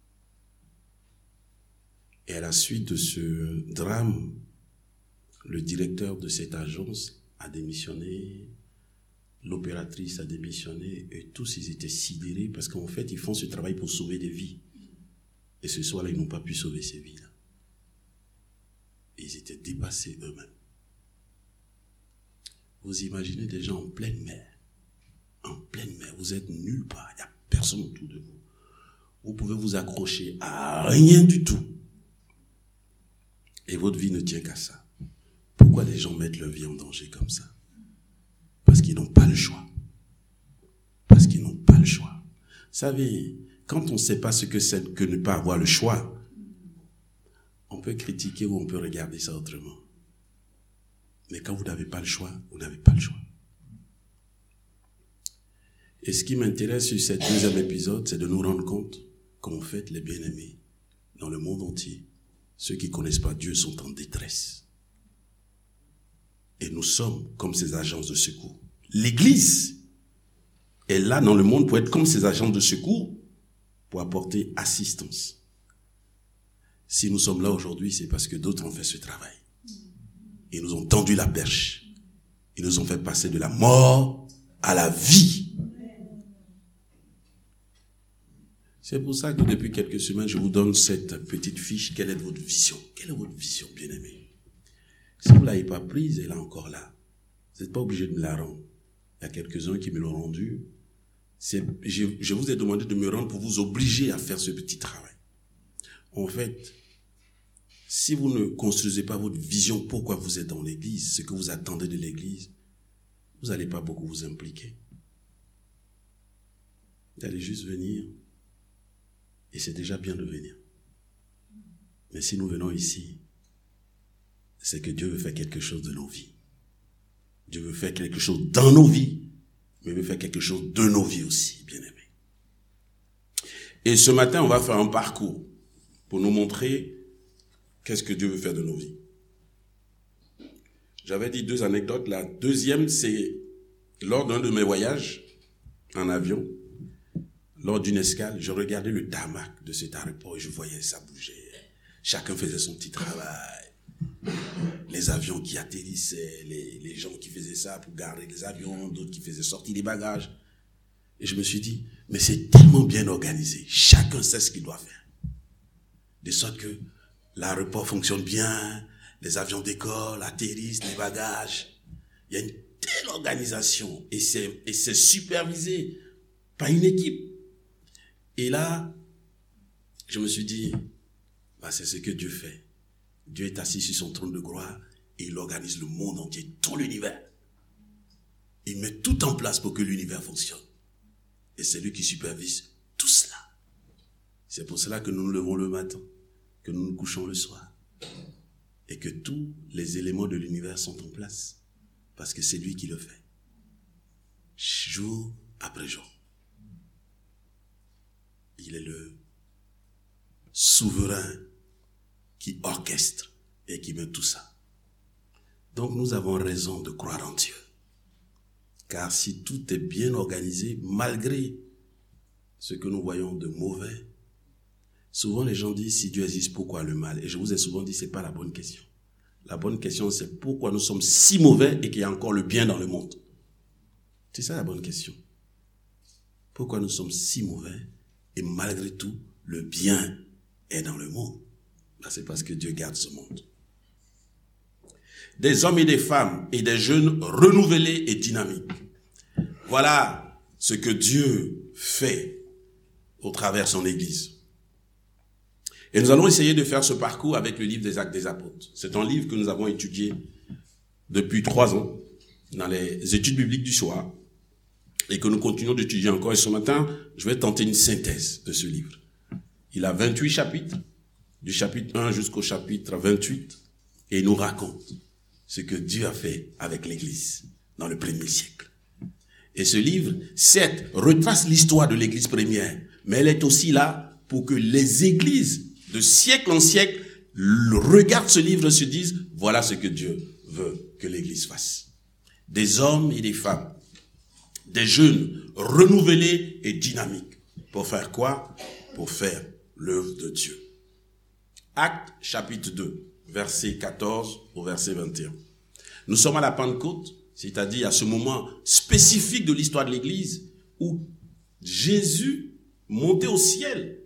Et à la suite de ce drame, le directeur de cette agence a démissionné, l'opératrice a démissionné, et tous ils étaient sidérés parce qu'en fait, ils font ce travail pour sauver des vies. Et ce soir-là, ils n'ont pas pu sauver ces vies-là. Et ils étaient dépassés eux-mêmes. Vous imaginez des gens en pleine mer. En pleine mer, vous êtes nulle part, il n'y a personne autour de vous. Vous pouvez vous accrocher à rien du tout. Et votre vie ne tient qu'à ça. Pourquoi les gens mettent leur vie en danger comme ça? Parce qu'ils n'ont pas le choix. Parce qu'ils n'ont pas le choix. Vous savez, quand on ne sait pas ce que c'est que ne pas avoir le choix, on peut critiquer ou on peut regarder ça autrement. Mais quand vous n'avez pas le choix, vous n'avez pas le choix. Et ce qui m'intéresse sur cet deuxième épisode, c'est de nous rendre compte qu'en fait, les bien-aimés, dans le monde entier, ceux qui ne connaissent pas Dieu sont en détresse. Et nous sommes comme ces agences de secours. L'Église est là dans le monde pour être comme ces agences de secours, pour apporter assistance. Si nous sommes là aujourd'hui, c'est parce que d'autres ont fait ce travail. Ils nous ont tendu la perche. Ils nous ont fait passer de la mort à la vie. C'est pour ça que depuis quelques semaines, je vous donne cette petite fiche. Quelle est votre vision? Quelle est votre vision, bien-aimé? Si vous ne l'avez pas prise, elle est encore là. Vous n'êtes pas obligé de me la rendre. Il y a quelques-uns qui me l'ont rendue. C'est, je, je vous ai demandé de me rendre pour vous obliger à faire ce petit travail. En fait, si vous ne construisez pas votre vision, pourquoi vous êtes dans l'église, ce que vous attendez de l'église, vous n'allez pas beaucoup vous impliquer. Vous allez juste venir. Et c'est déjà bien de venir. Mais si nous venons ici, c'est que Dieu veut faire quelque chose de nos vies. Dieu veut faire quelque chose dans nos vies, mais il veut faire quelque chose de nos vies aussi, bien-aimés. Et ce matin, on va faire un parcours pour nous montrer qu'est-ce que Dieu veut faire de nos vies. J'avais dit deux anecdotes. La deuxième, c'est lors d'un de mes voyages en avion, lors d'une escale, je regardais le tarmac de cet aéroport et je voyais ça bouger. Chacun faisait son petit travail. Les avions qui atterrissaient, les, les gens qui faisaient ça pour garder les avions, d'autres qui faisaient sortir les bagages. Et je me suis dit, mais c'est tellement bien organisé. Chacun sait ce qu'il doit faire. De sorte que l'aéroport fonctionne bien, les avions décollent, atterrissent, les bagages. Il y a une telle organisation et c'est, et c'est supervisé par une équipe. Et là, je me suis dit, bah, c'est ce que Dieu fait. Dieu est assis sur son trône de gloire et il organise le monde entier, tout l'univers. Il met tout en place pour que l'univers fonctionne. Et c'est lui qui supervise tout cela. C'est pour cela que nous nous levons le matin, que nous nous couchons le soir. Et que tous les éléments de l'univers sont en place. Parce que c'est lui qui le fait. Jour après jour. Il est le souverain qui orchestre et qui met tout ça. Donc nous avons raison de croire en Dieu. Car si tout est bien organisé, malgré ce que nous voyons de mauvais, souvent les gens disent, si Dieu existe, pourquoi le mal? Et je vous ai souvent dit, c'est pas la bonne question. La bonne question, c'est pourquoi nous sommes si mauvais et qu'il y a encore le bien dans le monde. C'est ça la bonne question. Pourquoi nous sommes si mauvais et malgré tout, le bien est dans le monde? Ben, c'est parce que Dieu garde ce monde. Des hommes et des femmes et des jeunes renouvelés et dynamiques. Voilà ce que Dieu fait au travers de son Église. Et nous allons essayer de faire ce parcours avec le livre des Actes des Apôtres. C'est un livre que nous avons étudié depuis trois ans dans les études bibliques du soir et que nous continuons d'étudier encore. Et ce matin, je vais tenter une synthèse de ce livre. Il a vingt-huit chapitres, du chapitre un jusqu'au chapitre vingt-huit, et il nous raconte ce que Dieu a fait avec l'Église dans le premier siècle. Et ce livre, certes, retrace l'histoire de l'Église première, mais elle est aussi là pour que les églises de siècle en siècle regardent ce livre et se disent, voilà ce que Dieu veut que l'Église fasse. Des hommes et des femmes, des jeunes renouvelés et dynamiques. Pour faire quoi? Pour faire l'œuvre de Dieu. Actes chapitre deux, verset quatorze au verset vingt et un. Nous sommes à la Pentecôte, c'est-à-dire à ce moment spécifique de l'histoire de l'Église où Jésus montait au ciel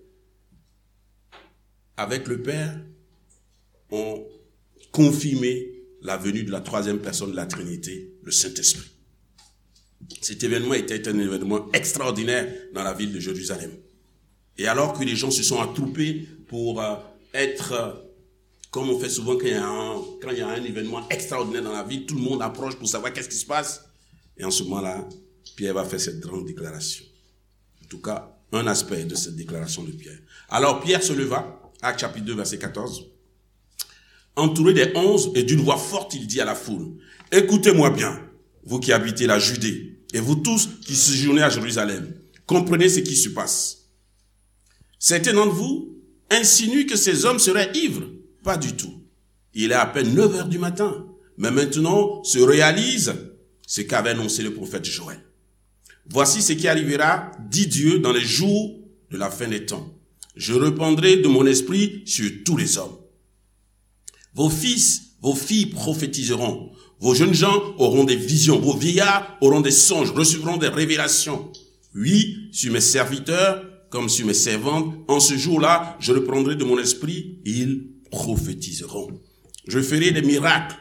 avec le Père ont confirmé la venue de la troisième personne de la Trinité, le Saint-Esprit. Cet événement était un événement extraordinaire dans la ville de Jérusalem. Et alors que les gens se sont attroupés pour euh, être, euh, comme on fait souvent quand il y a un, quand il y a un événement extraordinaire dans la ville, tout le monde approche pour savoir qu'est-ce qui se passe. Et en ce moment-là, Pierre va faire cette grande déclaration. En tout cas, un aspect de cette déclaration de Pierre. Alors Pierre se leva, Actes chapitre deux, verset quatorze. Entouré des onze et d'une voix forte, il dit à la foule, « Écoutez-moi bien, vous qui habitez la Judée, et vous tous qui séjournez à Jérusalem, comprenez ce qui se passe. Certains d'entre vous insinuent que ces hommes seraient ivres. Pas du tout. Il est à peine neuf heures du matin. Mais maintenant se réalise ce qu'avait annoncé le prophète Joël. Voici ce qui arrivera, dit Dieu, dans les jours de la fin des temps. Je répandrai de mon esprit sur tous les hommes. Vos fils, vos filles prophétiseront. Vos jeunes gens auront des visions. Vos vieillards auront des songes, recevront des révélations. Oui, sur mes serviteurs, comme sur mes servantes, en ce jour-là, je reprendrai de mon esprit, ils prophétiseront. Je ferai des miracles.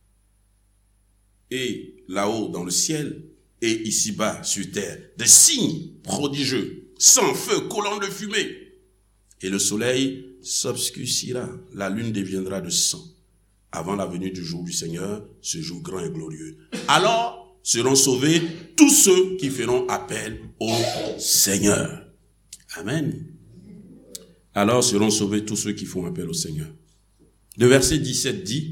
Et là-haut dans le ciel, et ici-bas sur terre, des signes prodigieux, sang, feu, colonne de fumée. Et le soleil s'obscurcira, la lune deviendra de sang. Avant la venue du jour du Seigneur, ce jour grand et glorieux. Alors seront sauvés tous ceux qui feront appel au Seigneur. Amen. Alors seront sauvés tous ceux qui font appel au Seigneur. Le verset dix-sept dit,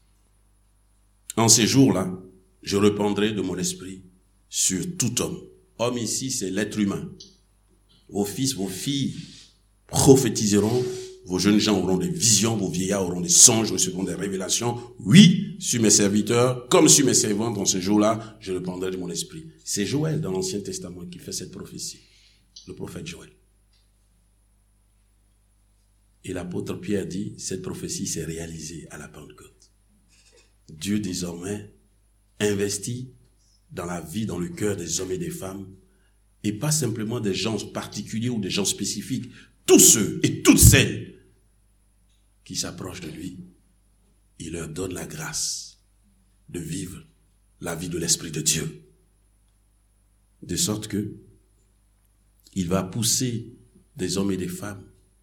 en ces jours-là, je répandrai de mon esprit sur tout homme. Homme ici, c'est l'être humain. Vos fils, vos filles prophétiseront. Vos jeunes gens auront des visions, vos vieillards auront des songes, recevront des révélations. Oui, sur mes serviteurs, comme sur mes servantes, dans ce jour-là, je répandrai de mon esprit. C'est Joël dans l'Ancien Testament qui fait cette prophétie. Le prophète Joël. Et l'apôtre Pierre dit, cette prophétie s'est réalisée à la Pentecôte. Dieu désormais investit dans la vie, dans le cœur des hommes et des femmes, et pas simplement des gens particuliers ou des gens spécifiques, tous ceux et toutes celles qui s'approchent de lui, il leur donne la grâce de vivre la vie de l'Esprit de Dieu. De sorte que il va pousser des hommes et des femmes.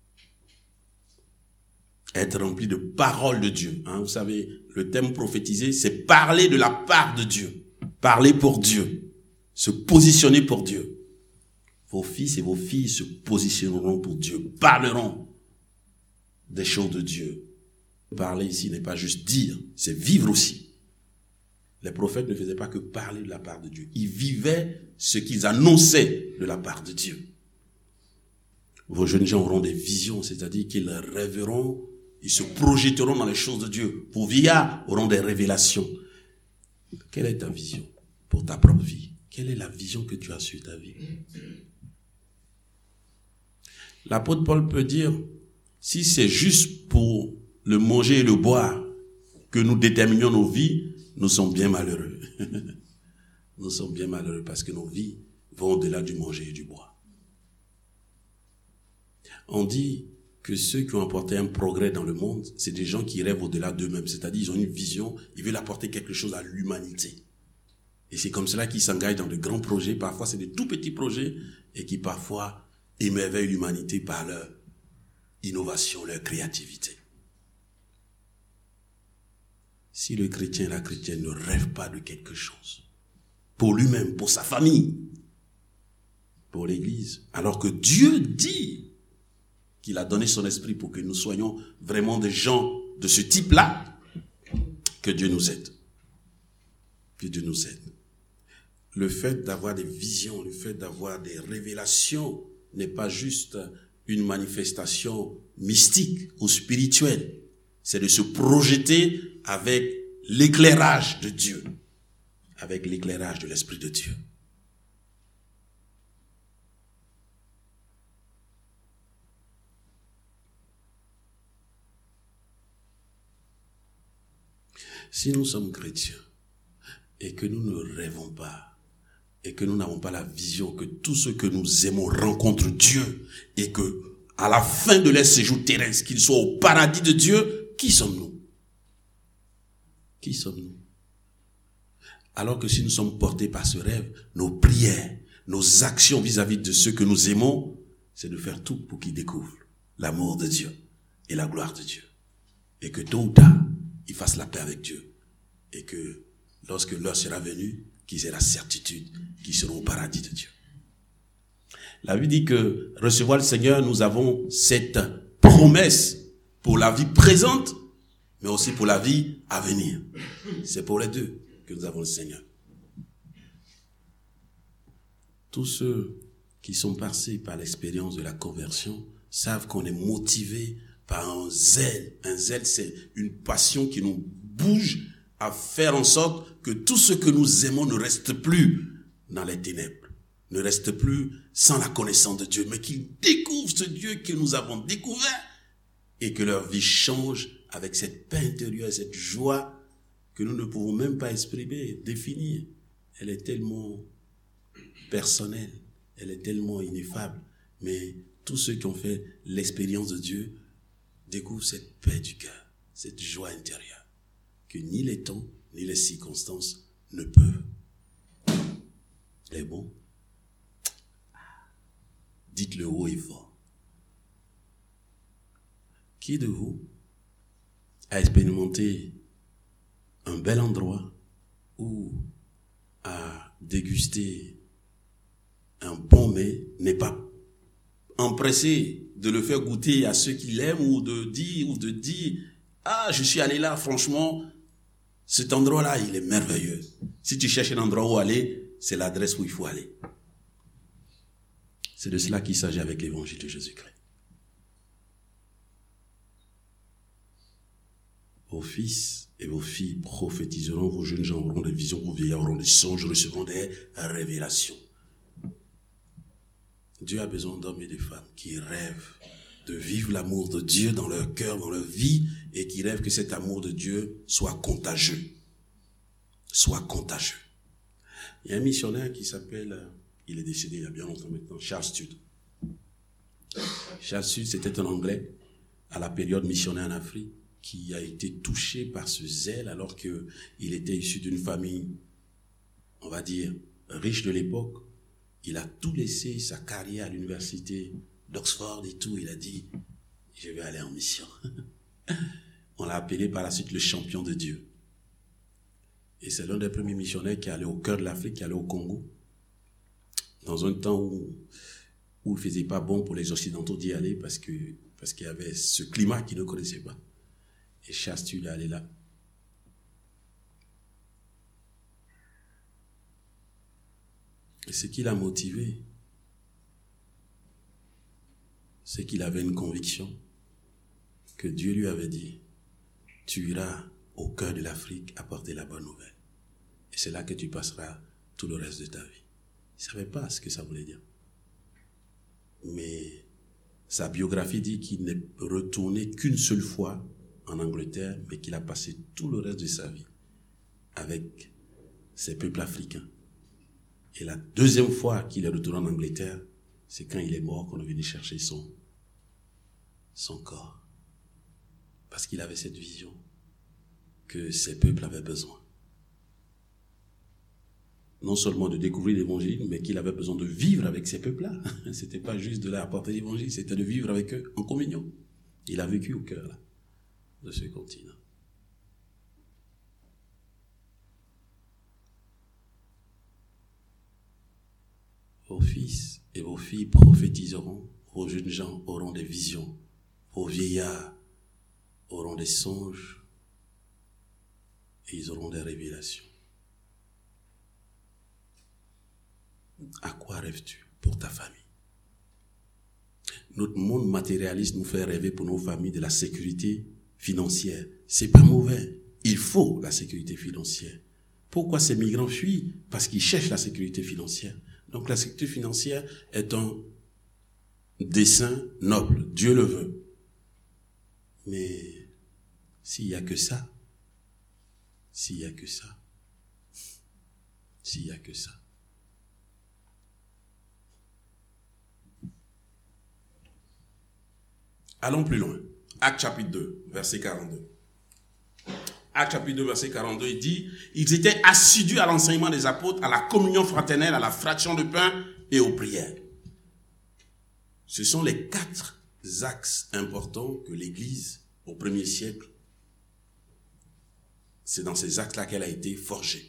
Être rempli de paroles de Dieu. Hein, vous savez, le thème prophétisé, c'est parler de la part de Dieu. Parler pour Dieu. Se positionner pour Dieu. Vos fils et vos filles se positionneront pour Dieu. Parleront des choses de Dieu. Parler ici n'est pas juste dire, c'est vivre aussi. Les prophètes ne faisaient pas que parler de la part de Dieu. Ils vivaient ce qu'ils annonçaient de la part de Dieu. Vos jeunes gens auront des visions, c'est-à-dire qu'ils rêveront, ils se projetteront dans les choses de Dieu. Vos vieillards auront des révélations. Quelle est ta vision pour ta propre vie? Quelle est la vision que tu as sur ta vie? L'apôtre Paul peut dire, si c'est juste pour le manger et le boire que nous déterminions nos vies, nous sommes bien malheureux. Nous sommes bien malheureux parce que nos vies vont au-delà du manger et du boire. On dit que ceux qui ont apporté un progrès dans le monde, c'est des gens qui rêvent au-delà d'eux-mêmes. C'est-à-dire, ils ont une vision, ils veulent apporter quelque chose à l'humanité. Et c'est comme cela qu'ils s'engagent dans de grands projets. Parfois, c'est des tout petits projets et qui parfois émerveillent l'humanité par leur innovation, leur créativité. Si le chrétien et la chrétienne ne rêvent pas de quelque chose, pour lui-même, pour sa famille, pour l'Église, alors que Dieu dit qu'il a donné son esprit pour que nous soyons vraiment des gens de ce type-là, que Dieu nous aide. Que Dieu nous aide. Le fait d'avoir des visions, le fait d'avoir des révélations n'est pas juste une manifestation mystique ou spirituelle. C'est de se projeter avec l'éclairage de Dieu, avec l'éclairage de l'Esprit de Dieu. Si nous sommes chrétiens et que nous ne rêvons pas et que nous n'avons pas la vision que tous ceux que nous aimons rencontrent Dieu et que à la fin de leur séjour terrestre, qu'ils soient au paradis de Dieu, qui sommes-nous? Qui sommes-nous? Alors que si nous sommes portés par ce rêve, nos prières, nos actions vis-à-vis de ceux que nous aimons, c'est de faire tout pour qu'ils découvrent l'amour de Dieu et la gloire de Dieu. Et que tôt ou tard, ils fassent la paix avec Dieu. Et que lorsque l'heure sera venue, qu'ils aient la certitude qu'ils seront au paradis de Dieu. La Bible dit que recevoir le Seigneur, nous avons cette promesse pour la vie présente, mais aussi pour la vie à venir. C'est pour les deux que nous avons le Seigneur. Tous ceux qui sont passés par l'expérience de la conversion savent qu'on est motivé par un zèle. Un zèle, c'est une passion qui nous bouge à faire en sorte que tout ce que nous aimons ne reste plus dans les ténèbres, ne reste plus sans la connaissance de Dieu, mais qu'ils découvrent ce Dieu que nous avons découvert et que leur vie change avec cette paix intérieure, cette joie que nous ne pouvons même pas exprimer, définir. Elle est tellement personnelle, elle est tellement ineffable, mais tous ceux qui ont fait l'expérience de Dieu découvrent cette paix du cœur, cette joie intérieure que ni les temps, ni les circonstances ne peuvent. C'est bon? Dites-le haut et fort. Qui de vous a expérimenté un bel endroit ou a dégusté un bon mets, n'est pas empressé de le faire goûter à ceux qui l'aiment ou de dire, ou de dire, ah, je suis allé là, franchement, cet endroit-là, il est merveilleux. Si tu cherches un endroit où aller, c'est l'adresse où il faut aller. C'est de cela qu'il s'agit avec l'évangile de Jésus-Christ. Vos fils et vos filles prophétiseront, vos jeunes gens auront des visions, vos vieillards auront des songes, recevront des révélations. Dieu a besoin d'hommes et de femmes qui rêvent de vivre l'amour de Dieu dans leur cœur, dans leur vie, et qui rêvent que cet amour de Dieu soit contagieux. Soit contagieux. Il y a un missionnaire qui s'appelle, il est décédé il y a bien longtemps maintenant, Charles Studd. Charles Studd, c'était un Anglais à la période missionnaire en Afrique, qui a été touché par ce zèle alors qu'il était issu d'une famille, on va dire, riche de l'époque. Il a tout laissé, sa carrière à l'université d'Oxford et tout. Il a dit, je vais aller en mission. On l'a appelé par la suite le champion de Dieu. Et c'est l'un des premiers missionnaires qui est allé au cœur de l'Afrique, qui est allé au Congo. Dans un temps où, où il ne faisait pas bon pour les Occidentaux d'y aller parce que, parce qu'il y avait ce climat qu'ils ne connaissaient pas. Et Chastu est allé là. Et ce qui l'a motivé, c'est qu'il avait une conviction que Dieu lui avait dit, tu iras au cœur de l'Afrique apporter la bonne nouvelle. Et c'est là que tu passeras tout le reste de ta vie. Il ne savait pas ce que ça voulait dire. Mais sa biographie dit qu'il n'est retourné qu'une seule fois en Angleterre, mais qu'il a passé tout le reste de sa vie avec ces peuples africains. Et la deuxième fois qu'il est retourné en Angleterre, c'est quand il est mort qu'on est venu chercher son, son corps. Parce qu'il avait cette vision que ces peuples avaient besoin. Non seulement de découvrir l'évangile, mais qu'il avait besoin de vivre avec ces peuples-là. C'était pas juste de leur apporter l'évangile, c'était de vivre avec eux en communion. Il a vécu au cœur là, de ce continent. Vos fils et vos filles prophétiseront, vos jeunes gens auront des visions, vos vieillards auront des songes et ils auront des révélations. À quoi rêves-tu pour ta famille? Notre monde matérialiste nous fait rêver pour nos familles de la sécurité financière. C'est pas mauvais. Il faut la sécurité financière. Pourquoi ces migrants fuient? Parce qu'ils cherchent la sécurité financière. Donc la sécurité financière est un dessein noble. Dieu le veut. Mais s'il n'y a que ça, s'il n'y a que ça, s'il n'y a que ça, allons plus loin. Actes chapitre deux, verset quarante-deux. Actes chapitre deux, verset quarante-deux, il dit, ils étaient assidus à l'enseignement des apôtres, à la communion fraternelle, à la fraction de pain et aux prières. Ce sont les quatre axes importants que l'Église, au premier siècle, c'est dans ces axes-là qu'elle a été forgée.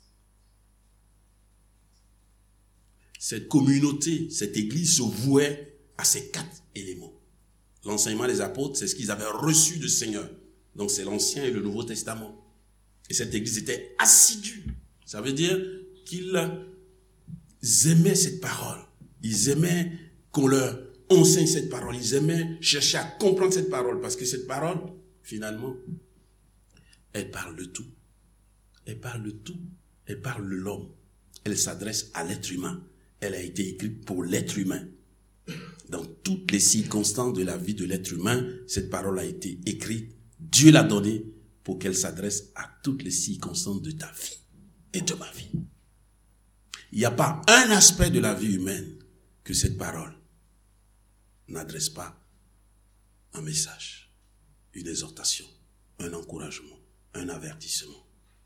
Cette communauté, cette Église se vouait à ces quatre éléments. L'enseignement des apôtres, c'est ce qu'ils avaient reçu du Seigneur. Donc c'est l'Ancien et le Nouveau Testament. Et cette Église était assidue. Ça veut dire qu'ils aimaient cette parole. Ils aimaient qu'on leur enseigne cette parole. Ils aimaient chercher à comprendre cette parole. Parce que cette parole, finalement, elle parle de tout. Elle parle de tout. Elle parle de l'homme. Elle s'adresse à l'être humain. Elle a été écrite pour l'être humain. Dans toutes les circonstances de la vie de l'être humain, cette parole a été écrite. Dieu l'a donnée pour qu'elle s'adresse à toutes les circonstances de ta vie et de ma vie. Il n'y a pas un aspect de la vie humaine que cette parole n'adresse pas un message, une exhortation, un encouragement, un avertissement.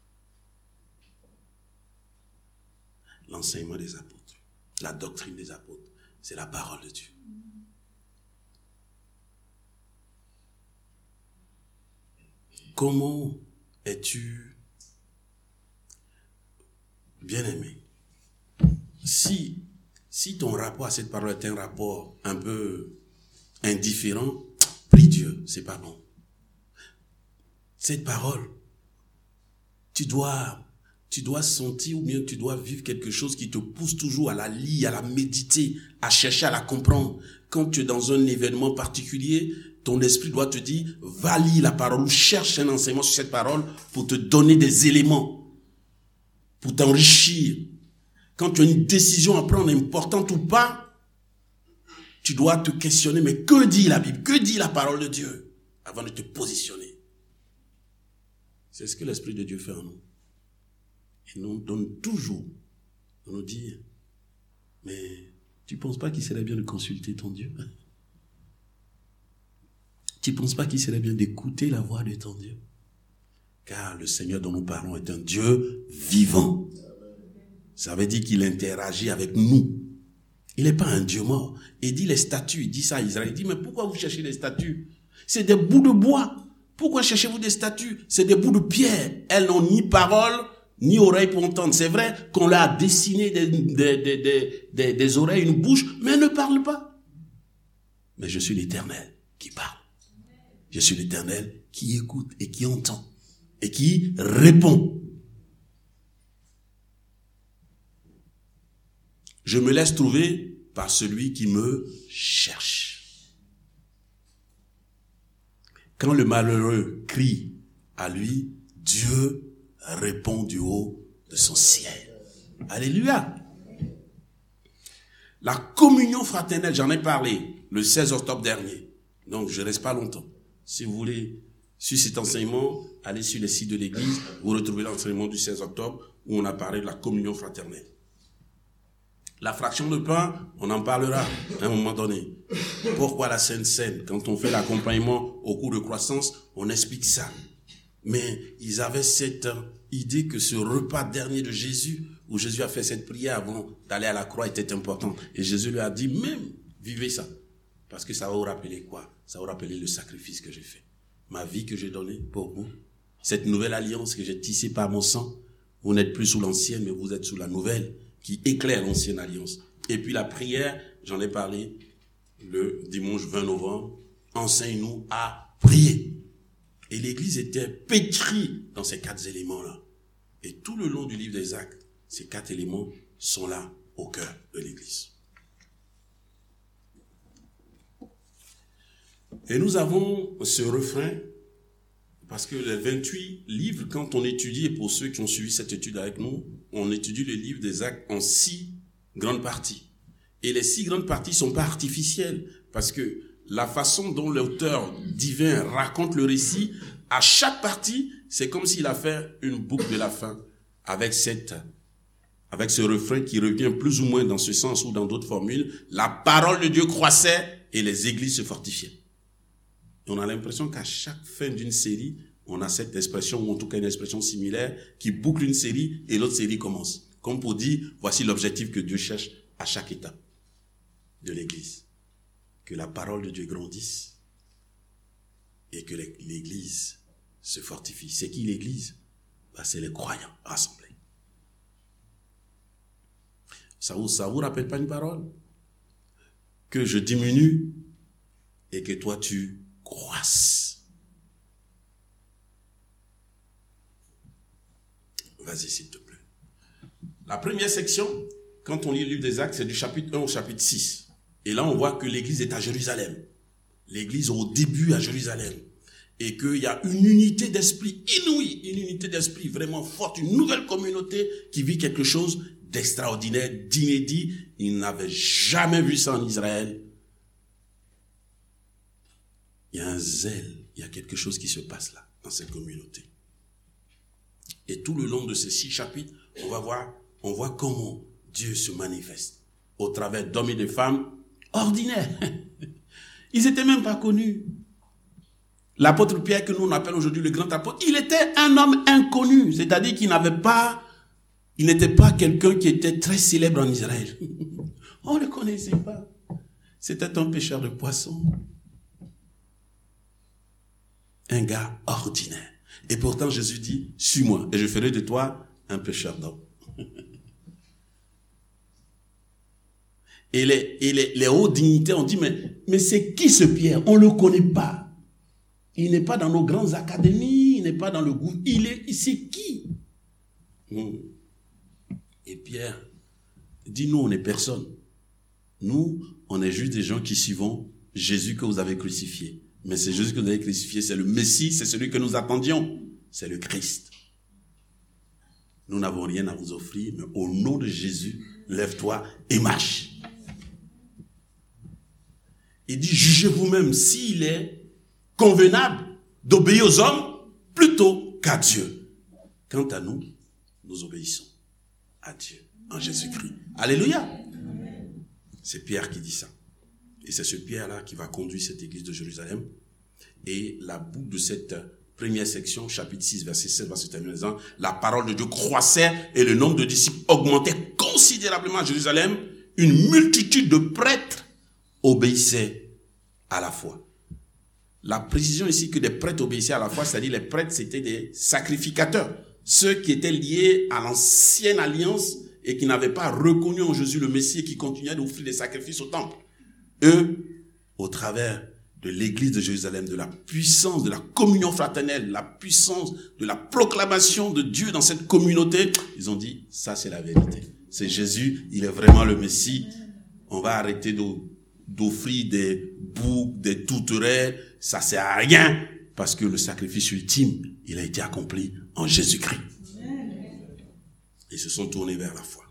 L'enseignement des apôtres, la doctrine des apôtres, c'est la parole de Dieu. Comment es-tu bien-aimé? Si, si ton rapport à cette parole est un rapport un peu indifférent, prie Dieu, c'est pas bon. Cette parole, tu dois, tu dois sentir ou bien tu dois vivre quelque chose qui te pousse toujours à la lire, à la méditer, à chercher à la comprendre. Quand tu es dans un événement particulier, ton esprit doit te dire, va lire la parole ou cherche un enseignement sur cette parole pour te donner des éléments, pour t'enrichir. Quand tu as une décision à prendre importante ou pas, tu dois te questionner, mais que dit la Bible? Que dit la parole de Dieu? Avant de te positionner. C'est ce que l'Esprit de Dieu fait en nous. Il nous donne toujours de nous dire, mais tu ne penses pas qu'il serait bien de consulter ton Dieu? Tu ne penses pas qu'il serait bien d'écouter la voix de ton Dieu? Car le Seigneur dont nous parlons est un Dieu vivant. Ça veut dire qu'il interagit avec nous. Il n'est pas un Dieu mort. Il dit les statues, il dit ça à Israël. Il dit, mais pourquoi vous cherchez des statues? C'est des bouts de bois. Pourquoi cherchez-vous des statues? C'est des bouts de pierre. Elles n'ont ni parole, ni oreille pour entendre. C'est vrai qu'on leur a dessiné des, des, des, des, des, des oreilles, une bouche, mais elles ne parlent pas. Mais je suis l'Éternel qui parle. Je suis l'Éternel qui écoute et qui entend et qui répond. Je me laisse trouver par celui qui me cherche. Quand le malheureux crie à lui, Dieu répond du haut de son ciel. Alléluia. La communion fraternelle, j'en ai parlé le seize octobre dernier. Donc je ne reste pas longtemps. Si vous voulez suivre cet enseignement, allez sur les sites de l'église, vous retrouvez l'enseignement du seize octobre où on a parlé de la communion fraternelle. La fraction de pain, on en parlera à un moment donné. Pourquoi la Sainte Seine? Quand on fait l'accompagnement au cours de croissance, on explique ça. Mais ils avaient cette idée que ce repas dernier de Jésus, où Jésus a fait cette prière avant d'aller à la croix, était important. Et Jésus lui a dit, même, vivez ça. Parce que ça va vous rappeler quoi? Ça va vous rappeler le sacrifice que j'ai fait. Ma vie que j'ai donnée pour vous. Cette nouvelle alliance que j'ai tissée par mon sang. Vous n'êtes plus sous l'ancienne, mais vous êtes sous la nouvelle, qui éclaire l'ancienne alliance. Et puis la prière, j'en ai parlé le dimanche vingt novembre, enseigne-nous à prier. Et l'église était pétrie dans ces quatre éléments-là. Et tout le long du livre des Actes, ces quatre éléments sont là au cœur de l'église. Et nous avons ce refrain, parce que les vingt-huit livres, quand on étudie, et pour ceux qui ont suivi cette étude avec nous, on étudie le livre des Actes en six grandes parties. Et les six grandes parties ne sont pas artificielles, parce que la façon dont l'auteur divin raconte le récit, à chaque partie, c'est comme s'il a fait une boucle de la fin, avec cette, avec ce refrain qui revient plus ou moins dans ce sens ou dans d'autres formules. La parole de Dieu croissait et les églises se fortifiaient. Et on a l'impression qu'à chaque fin d'une série, on a cette expression, ou en tout cas une expression similaire, qui boucle une série et l'autre série commence. Comme pour dire, voici l'objectif que Dieu cherche à chaque étape de l'Église. Que la parole de Dieu grandisse et que l'Église se fortifie. C'est qui l'Église? Ben, c'est les croyants rassemblés. Ça vous, ça vous rappelle pas une parole? Que je diminue et que toi tu croisse. Vas-y, s'il te plaît. La première section, quand on lit le livre des Actes, c'est du chapitre un au chapitre six. Et là, on voit que l'église est à Jérusalem. L'église au début à Jérusalem. Et qu'il y a une unité d'esprit inouïe, une unité d'esprit vraiment forte, une nouvelle communauté qui vit quelque chose d'extraordinaire, d'inédit. Ils n'avaient jamais vu ça en Israël. Il y a un zèle, il y a quelque chose qui se passe là, dans cette communauté. Et tout le long de ces six chapitres, on va voir, on voit comment Dieu se manifeste au travers d'hommes et de femmes ordinaires. Ils n'étaient même pas connus. L'apôtre Pierre, que nous on appelle aujourd'hui le grand apôtre, il était un homme inconnu, c'est-à-dire qu'il n'avait pas, il n'était pas quelqu'un qui était très célèbre en Israël. On ne le connaissait pas. C'était un pêcheur de poissons. Un gars ordinaire. Et pourtant, Jésus dit, suis-moi, et je ferai de toi un pêcheur d'hommes. Et, les, et les, les hautes dignités ont dit, mais, mais c'est qui ce Pierre? On ne le connaît pas. Il n'est pas dans nos grandes académies, il n'est pas dans le goût. Il est, c'est qui? Mmh. Et Pierre dit, nous, on n'est personne. Nous, on est juste des gens qui suivons Jésus que vous avez crucifié. Mais c'est Jésus que vous avez crucifié, c'est le Messie, c'est celui que nous attendions. C'est le Christ. Nous n'avons rien à vous offrir, mais au nom de Jésus, lève-toi et marche. Il dit, jugez vous-même s'il est convenable d'obéir aux hommes plutôt qu'à Dieu. Quant à nous, nous obéissons à Dieu en Jésus-Christ. Alléluia. C'est Pierre qui dit ça. Et c'est ce Pierre-là qui va conduire cette église de Jérusalem. Et la boucle de cette première section, chapitre six, verset sept, va se terminer en disant, la parole de Dieu croissait et le nombre de disciples augmentait considérablement à Jérusalem. une multitude de prêtres obéissaient à la foi. La précision ici que des prêtres obéissaient à la foi, c'est-à-dire les prêtres, c'était des sacrificateurs. Ceux qui étaient liés à l'ancienne alliance et qui n'avaient pas reconnu en Jésus le Messie et qui continuaient d'offrir des sacrifices au temple. Eux, au travers de l'église de Jérusalem, de la puissance, de la communion fraternelle, la puissance de la proclamation de Dieu dans cette communauté, ils ont dit, ça c'est la vérité. C'est Jésus, il est vraiment le Messie. On va arrêter d'offrir des boucs, des tourterelles, ça sert à rien, parce que le sacrifice ultime, il a été accompli en Jésus-Christ. Ils se sont tournés vers la foi.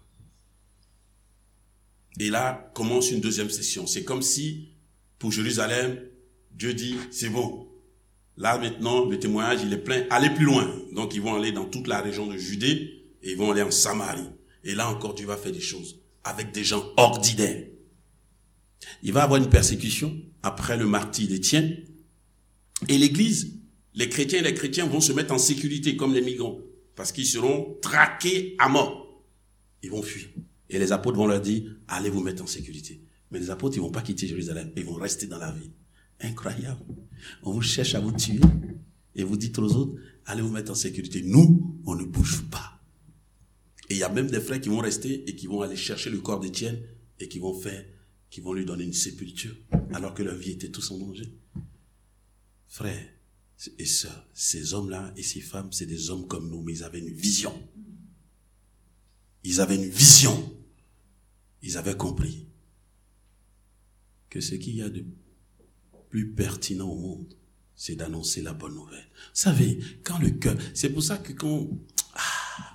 Et là, commence une deuxième session. C'est comme si, pour Jérusalem, Dieu dit, c'est bon. Là, maintenant, le témoignage, il est plein. Allez plus loin. Donc, ils vont aller dans toute la région de Judée et ils vont aller en Samarie. Et là encore, Dieu va faire des choses avec des gens ordinaires. Il va avoir une persécution après le martyre d'Étienne. Et l'église, les chrétiens et les chrétiens vont se mettre en sécurité comme les migrants. Parce qu'ils seront traqués à mort. Ils vont fuir. Et les apôtres vont leur dire, allez vous mettre en sécurité. Mais les apôtres, ils vont pas quitter Jérusalem. Ils vont rester dans la ville. Incroyable. On vous cherche à vous tuer. Et vous dites aux autres, allez vous mettre en sécurité. Nous, on ne bouge pas. Et il y a même des frères qui vont rester et qui vont aller chercher le corps d'Étienne et qui vont faire, qui vont lui donner une sépulture. Alors que leur vie était tous en danger. Frères et sœurs, ces hommes-là et ces femmes, c'est des hommes comme nous, mais ils avaient une vision. Ils avaient une vision. Ils avaient compris que ce qu'il y a de plus pertinent au monde, c'est d'annoncer la bonne nouvelle. Vous savez, quand le cœur, c'est pour ça que quand, ah,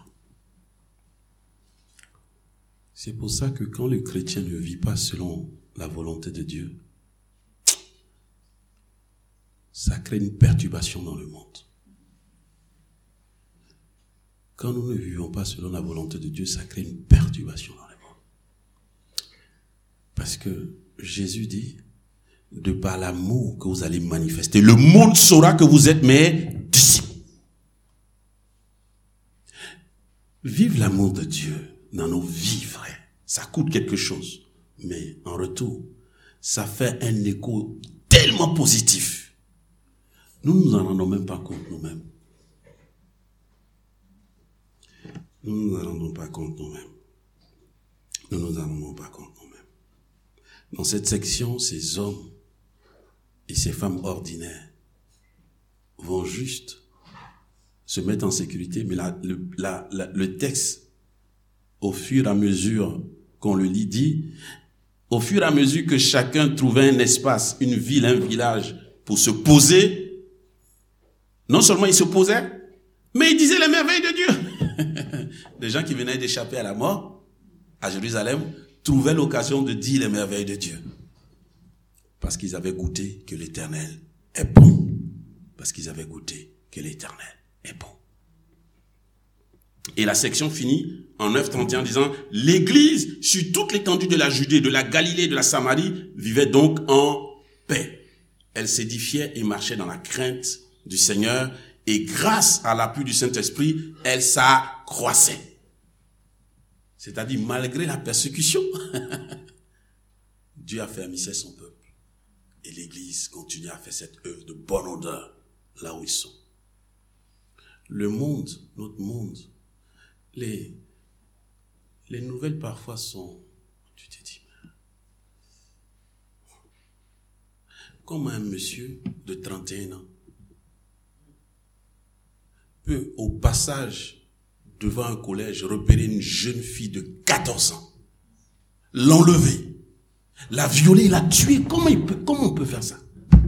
c'est pour ça que quand le chrétien ne vit pas selon la volonté de Dieu, ça crée une perturbation dans le monde. Quand nous ne vivons pas selon la volonté de Dieu, ça crée une perturbation dans le monde. Parce que Jésus dit, de par l'amour que vous allez manifester, le monde saura que vous êtes mes disciples. Vive l'amour de Dieu dans nos vies, frères. Ça coûte quelque chose. Mais en retour, ça fait un écho tellement positif. Nous ne nous en rendons même pas compte nous-mêmes. Nous ne nous en rendons pas compte nous-mêmes. Nous ne nous en rendons pas compte nous-mêmes. Dans cette section, ces hommes et ces femmes ordinaires vont juste se mettre en sécurité, mais la, le, la, la, le texte, au fur et à mesure qu'on le lit, dit, au fur et à mesure que chacun trouvait un espace, une ville, un village, pour se poser, non seulement il se posait, mais il disait les merveilles de Dieu. Les gens qui venaient d'échapper à la mort, à Jérusalem, trouvaient l'occasion de dire les merveilles de Dieu. Parce qu'ils avaient goûté que l'Éternel est bon. Parce qu'ils avaient goûté que l'Éternel est bon. Et la section finit en neuf trente et un en disant, l'église sur toute l'étendue de la Judée, de la Galilée et de la Samarie vivait donc en paix. Elle s'édifiait et marchait dans la crainte du Seigneur et grâce à l'appui du Saint-Esprit, elle s'accroissait. C'est-à-dire, malgré la persécution, Dieu affermissait son peuple. Et l'Église continue à faire cette œuvre de bonne odeur là où ils sont. Le monde, notre monde, les, les nouvelles parfois sont, tu te dis, comme un monsieur de trente et un ans peut, au passage devant un collège, repérer une jeune fille de quatorze ans, l'enlever, la violer, la tuer. Comment, il peut, comment on peut faire ça?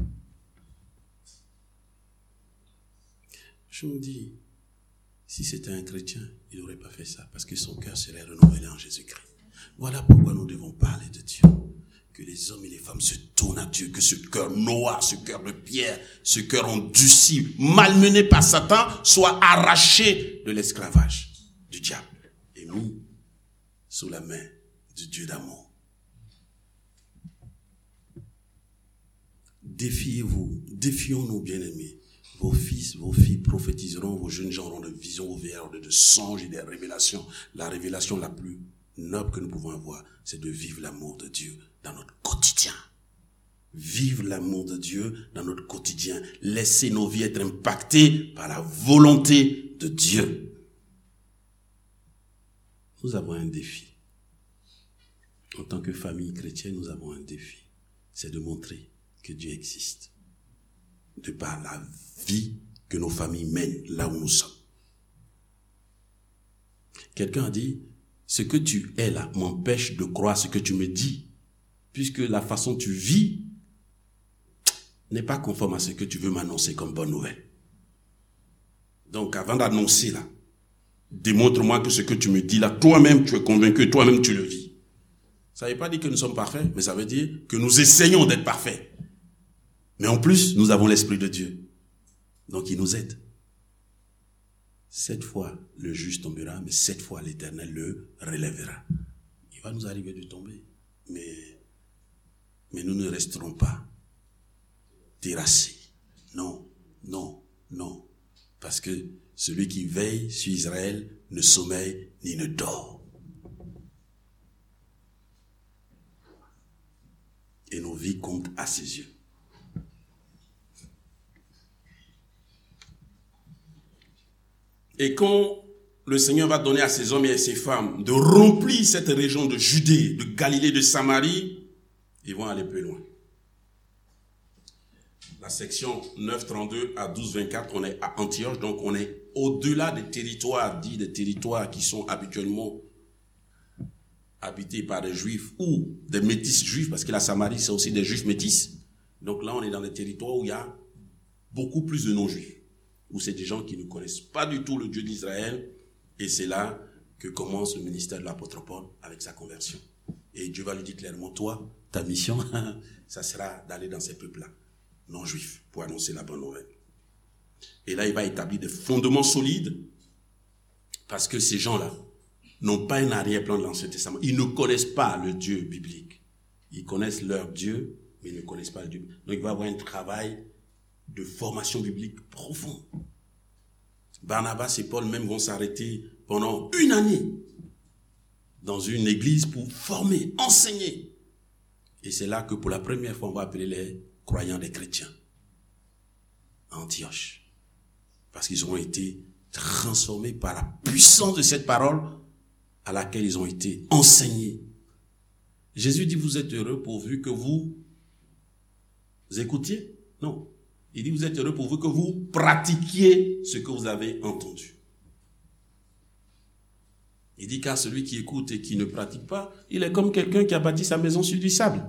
Je me dis, si c'était un chrétien, il n'aurait pas fait ça, parce que son cœur serait renouvelé en Jésus-Christ. Voilà pourquoi nous devons parler de Dieu. Que les hommes et les femmes se tournent à Dieu, que ce cœur noir, ce cœur de pierre, ce cœur endurci, malmené par Satan, soit arraché de l'esclavage du diable. Et nous, sous la main du Dieu d'amour. Défiez-vous, défions-nous, bien-aimés. Vos fils, vos filles prophétiseront, vos jeunes gens auront de visions, vos vieillards de songes et des révélations. La révélation la plus noble que nous pouvons avoir, c'est de vivre l'amour de Dieu dans notre quotidien. Vivre l'amour de Dieu dans notre quotidien. Laisser nos vies être impactées par la volonté de Dieu. Nous avons un défi. En tant que famille chrétienne, nous avons un défi. C'est de montrer que Dieu existe. De par la vie que nos familles mènent là où nous sommes. Quelqu'un a dit, ce que tu es là m'empêche de croire ce que tu me dis, puisque la façon dont tu vis n'est pas conforme à ce que tu veux m'annoncer comme bonne nouvelle. Donc avant d'annoncer là, démontre-moi que ce que tu me dis là, toi-même tu es convaincu, toi-même tu le vis. Ça ne veut pas dire que nous sommes parfaits, mais ça veut dire que nous essayons d'être parfaits. Mais en plus, nous avons l'Esprit de Dieu. Donc il nous aide. Sept fois le juste tombera, mais sept fois l'Éternel le relèvera. Il va nous arriver de tomber. Mais, mais nous ne resterons pas terrassés. Non, non, non. Parce que celui qui veille sur Israël ne sommeille ni ne dort. Et nos vies comptent à ses yeux. Et quand le Seigneur va donner à ces hommes et à ces femmes de remplir cette région de Judée, de Galilée, de Samarie, ils vont aller plus loin. La section neuf trente-deux à douze vingt-quatre, on est à Antioche, donc on est au-delà des territoires, dits des territoires qui sont habituellement habités par des Juifs ou des métis juifs, parce que la Samarie, c'est aussi des Juifs métis. Donc là, on est dans des territoires où il y a beaucoup plus de non-Juifs, où c'est des gens qui ne connaissent pas du tout le Dieu d'Israël, et c'est là que commence le ministère de l'apôtre Paul avec sa conversion. Et Dieu va lui dire clairement, toi, ta mission, ça sera d'aller dans ces peuples-là, non-juifs, pour annoncer la bonne nouvelle. Et là, il va établir des fondements solides, parce que ces gens-là n'ont pas un arrière-plan de l'Ancien Testament. Ils ne connaissent pas le Dieu biblique. Ils connaissent leur Dieu, mais ils ne connaissent pas le Dieu. Donc il va y avoir un travail de formation biblique profonde. Barnabas et Paul même vont s'arrêter pendant une année dans une église pour former, enseigner. Et c'est là que pour la première fois, on va appeler les croyants des chrétiens à Antioche. Parce qu'ils ont été transformés par la puissance de cette parole à laquelle ils ont été enseignés. Jésus dit, vous êtes heureux pourvu que vous écoutiez? Non. Il dit, vous êtes heureux pourvu que vous pratiquiez ce que vous avez entendu. Il dit, car celui qui écoute et qui ne pratique pas, il est comme quelqu'un qui a bâti sa maison sur du sable.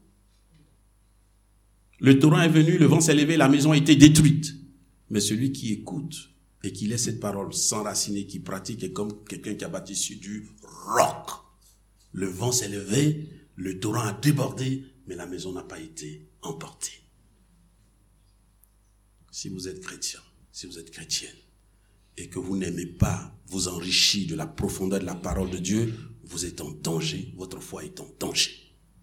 Le torrent est venu, le vent s'est levé, la maison a été détruite. Mais celui qui écoute et qui laisse cette parole s'enraciner, qui pratique, est comme quelqu'un qui a bâti sur du roc. Le vent s'est levé, le torrent a débordé, mais la maison n'a pas été emportée. Si vous êtes chrétien, si vous êtes chrétienne, et que vous n'aimez pas vous enrichir de la profondeur de la parole de Dieu, vous êtes en danger, votre foi est en danger.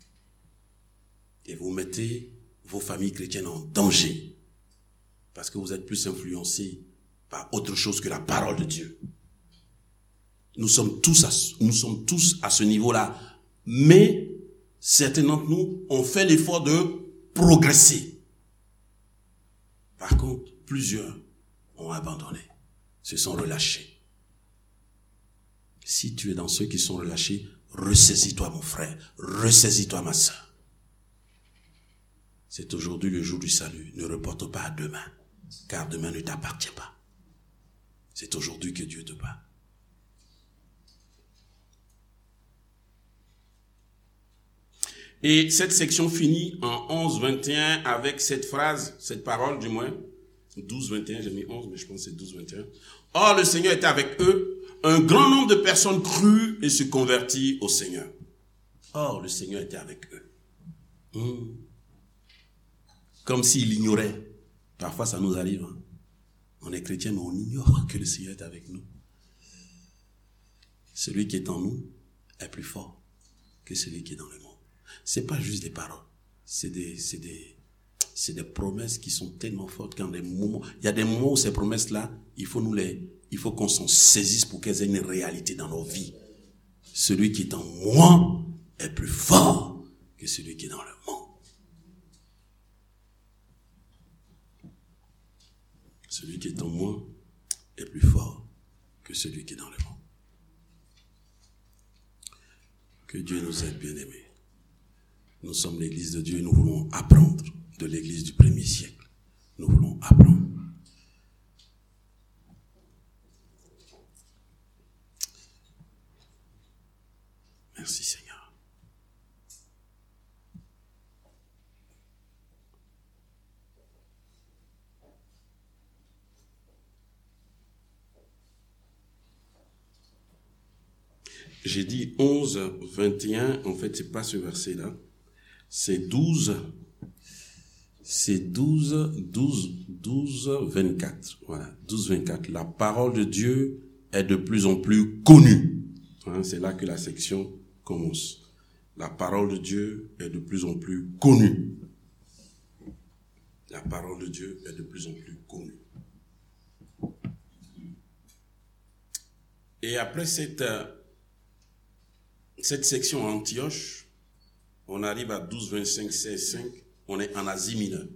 Et vous mettez vos familles chrétiennes en danger, parce que vous êtes plus influencés par autre chose que la parole de Dieu. Nous sommes tous à, nous sommes tous à ce niveau-là, mais certains d'entre nous ont fait l'effort de progresser. Par contre, plusieurs ont abandonné, se sont relâchés. Si tu es dans ceux qui sont relâchés, ressaisis-toi mon frère, ressaisis-toi ma sœur. C'est aujourd'hui le jour du salut. Ne reporte pas à demain, car demain ne t'appartient pas. C'est aujourd'hui que Dieu te parle. Et cette section finit en onze vingt et un avec cette phrase, cette parole du moins, douze vingt et un, j'ai mis onze, mais je pense que c'est douze vingt et un. Or, le Seigneur était avec eux, un grand nombre de personnes crurent et se convertirent au Seigneur. Or, le Seigneur était avec eux. Mmh. Comme s'il ignorait. Parfois, ça nous arrive. Hein. On est chrétien, mais on ignore que le Seigneur est avec nous. Celui qui est en nous est plus fort que celui qui est dans le monde. C'est pas juste des paroles, c'est des, c'est des, c'est des promesses qui sont tellement fortes qu'en des moments, il y a des moments où ces promesses-là, il faut nous les, il faut qu'on s'en saisisse pour qu'elles aient une réalité dans nos vies. celui qui est en moi est plus fort que celui qui est dans le monde. Celui qui est en moi est plus fort que celui qui est dans le monde. Que Dieu nous aide, bien-aimés. Nous sommes l'Église de Dieu et nous voulons apprendre de l'Église du premier siècle. Nous voulons apprendre. Merci Seigneur. J'ai dit onze, vingt et un, en fait c'est pas ce verset-là, c'est douze, c'est douze, douze, douze, vingt-quatre, voilà, douze, vingt-quatre. La parole de Dieu est de plus en plus connue. Hein, c'est là que la section commence. La parole de Dieu est de plus en plus connue. La parole de Dieu est de plus en plus connue. Et après cette, euh, cette section à Antioche, on arrive à douze, vingt-cinq, seize, cinq, on est en Asie mineure.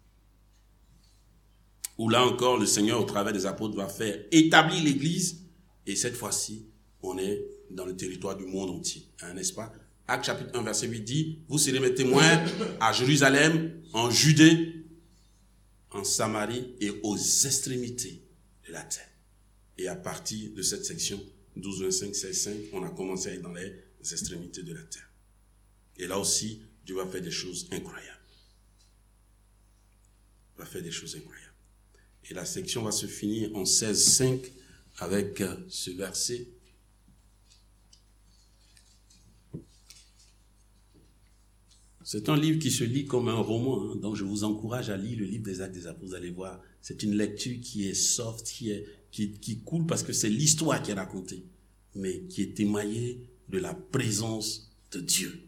Où là encore, le Seigneur, au travers des apôtres, va faire établir l'Église. Et cette fois-ci, on est dans le territoire du monde entier, hein, n'est-ce pas? Actes chapitre un, verset huit dit, vous serez mes témoins à Jérusalem, en Judée, en Samarie et aux extrémités de la terre. Et à partir de cette section, douze, vingt-cinq, seize, cinq, on a commencé à être dans les extrémités de la terre. Et là aussi, Dieu va faire des choses incroyables. Il va faire des choses incroyables. Et la section va se finir en seize, cinq avec ce verset. C'est un livre qui se lit comme un roman, hein, donc je vous encourage à lire le livre des Actes des Apôtres, vous allez voir. C'est une lecture qui est soft, qui est, qui, qui coule parce que c'est l'histoire qui est racontée, mais qui est émaillée de la présence de Dieu.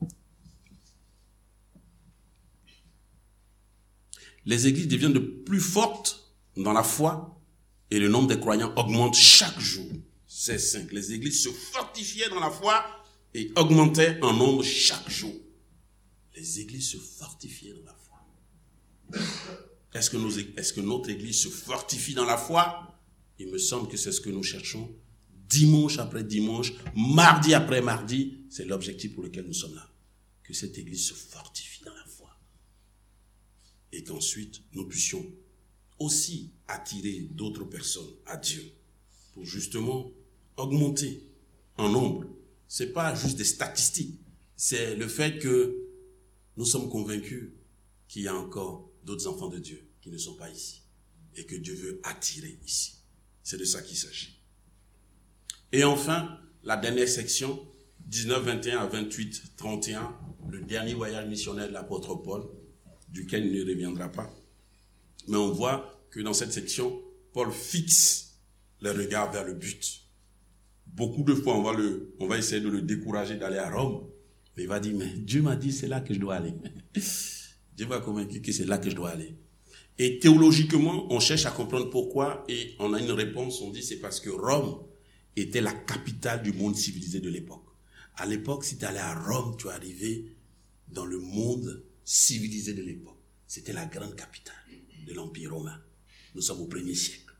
Les églises deviennent de plus fortes dans la foi et le nombre des croyants augmente chaque jour. C'est cinq. Les églises se fortifiaient dans la foi et augmentaient en nombre chaque jour. Les églises se fortifiaient dans la foi. Est-ce que, nos, est-ce que notre église se fortifie dans la foi? Il me semble que c'est ce que nous cherchons. Dimanche après dimanche, mardi après mardi, c'est l'objectif pour lequel nous sommes là. Que cette église se fortifie dans la foi. Et qu'ensuite, nous puissions aussi attirer d'autres personnes à Dieu. Pour justement augmenter en nombre. Ce n'est pas juste des statistiques. C'est le fait que nous sommes convaincus qu'il y a encore d'autres enfants de Dieu qui ne sont pas ici et que Dieu veut attirer ici. C'est de ça qu'il s'agit. Et enfin, la dernière section, dix-neuf, vingt et un à vingt-huit, trente et un, le dernier voyage missionnaire de l'apôtre Paul, duquel il ne reviendra pas. Mais on voit que dans cette section, Paul fixe le regard vers le but. Beaucoup de fois, on va, le, on va essayer de le décourager d'aller à Rome. Mais il va dire, mais Dieu m'a dit, c'est là que je dois aller. Dieu m'a convaincu que c'est là que je dois aller. Et théologiquement, on cherche à comprendre pourquoi, et on a une réponse, on dit, c'est parce que Rome était la capitale du monde civilisé de l'époque. À l'époque, si tu allais à Rome, tu arrivais dans le monde civilisé de l'époque. C'était la grande capitale de l'Empire romain. Nous sommes au premier siècle.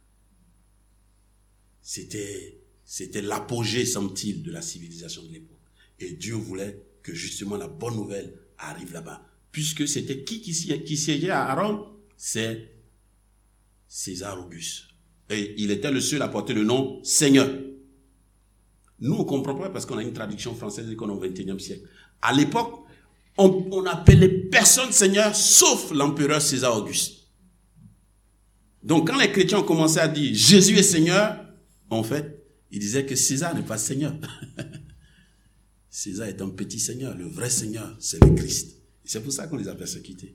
C'était, c'était l'apogée, semble-t-il, de la civilisation de l'époque. Et Dieu voulait que justement la bonne nouvelle arrive là-bas. Puisque c'était qui qui, qui siégeait à Rome? C'est César Auguste. Et il était le seul à porter le nom Seigneur. Nous, on ne comprend pas parce qu'on a une traduction française et qu'on est au vingt et unième siècle. À l'époque, on, on appelait personne Seigneur sauf l'empereur César Auguste. Donc quand les chrétiens ont commencé à dire Jésus est Seigneur, en fait, ils disaient que César n'est pas Seigneur. César est un petit Seigneur. Le vrai Seigneur, c'est le Christ. Et c'est pour ça qu'on les a persécutés.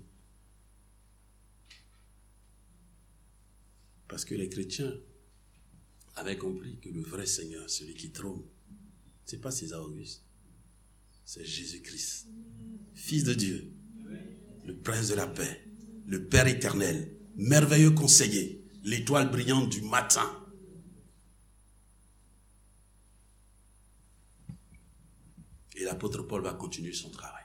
Parce que les chrétiens avaient compris que le vrai Seigneur, celui qui trône, c'est pas César Auguste. C'est Jésus-Christ, Fils de Dieu, le Prince de la paix, le Père éternel, merveilleux conseiller, l'étoile brillante du matin. Et l'apôtre Paul va continuer son travail.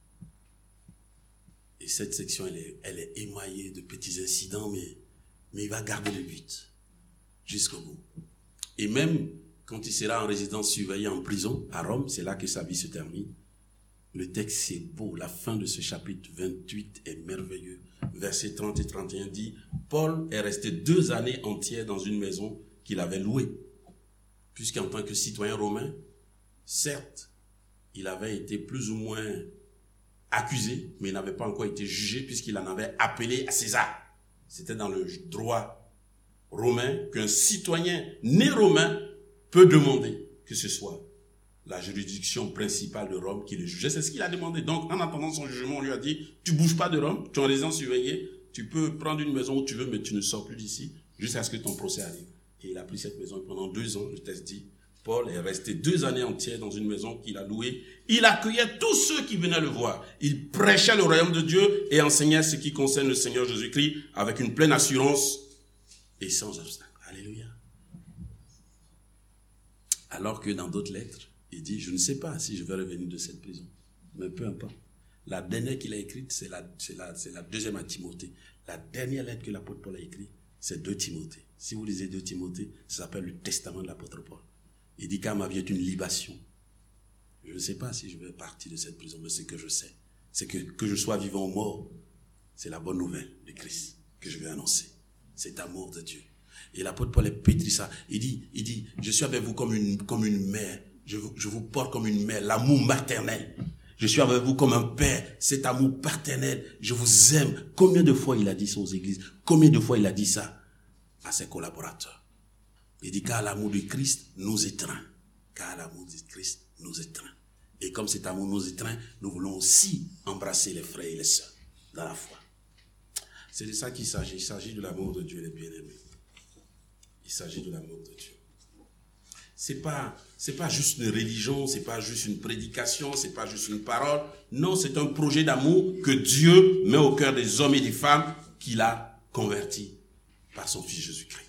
Et cette section, elle est, elle est émaillée de petits incidents, mais, mais il va garder le but jusqu'au bout. Et même quand il sera en résidence surveillée en prison à Rome, c'est là que sa vie se termine. Le texte, c'est beau. La fin de ce chapitre vingt-huit est merveilleux. Versets trente et trente et un dit, Paul est resté deux années entières dans une maison qu'il avait louée. Puisqu'en tant que citoyen romain, certes, il avait été plus ou moins accusé, mais il n'avait pas encore été jugé puisqu'il en avait appelé à César. C'était dans le droit romain qu'un citoyen né romain peut demander que ce soit la juridiction principale de Rome qui le jugeait. C'est ce qu'il a demandé. Donc, en attendant son jugement, on lui a dit, tu bouges pas de Rome, tu es en résidence surveillée, tu peux prendre une maison où tu veux, mais tu ne sors plus d'ici jusqu'à ce que ton procès arrive. Et il a pris cette maison pendant deux ans, le texte dit, Paul est resté deux années entières dans une maison qu'il a louée. Il accueillait tous ceux qui venaient le voir. Il prêchait le royaume de Dieu et enseignait ce qui concerne le Seigneur Jésus-Christ avec une pleine assurance et sans obstacle. Alléluia. Alors que dans d'autres lettres, il dit, je ne sais pas si je vais revenir de cette prison. Mais peu importe. La dernière qu'il a écrite, c'est la, c'est la, c'est la deuxième à Timothée. La dernière lettre que l'apôtre Paul a écrite, c'est deux Timothée. Si vous lisez deux Timothée, ça s'appelle le testament de l'apôtre Paul. Il dit, car ma vie est une libation. Je ne sais pas si je vais partir de cette prison, mais ce que je sais, c'est que que je sois vivant ou mort, c'est la bonne nouvelle de Christ que je vais annoncer. C'est l'amour de Dieu. Et l'apôtre Paul est pétri ça. Il dit, il dit, je suis avec vous comme une, comme une mère. Je vous, je vous porte comme une mère, l'amour maternel. Je suis avec vous comme un père, cet amour paternel. Je vous aime. Combien de fois il a dit ça aux églises? Combien de fois il a dit ça à ses collaborateurs? Il dit, car l'amour de Christ nous étreint. Car l'amour de Christ nous étreint. Et comme cet amour nous étreint, nous voulons aussi embrasser les frères et les sœurs dans la foi. C'est de ça qu'il s'agit. Il s'agit de l'amour de Dieu, les bien-aimés. Il s'agit de l'amour de Dieu. C'est pas, c'est pas juste une religion, c'est pas juste une prédication, c'est pas juste une parole. Non, c'est un projet d'amour que Dieu met au cœur des hommes et des femmes qu'il a convertis par son Fils Jésus-Christ.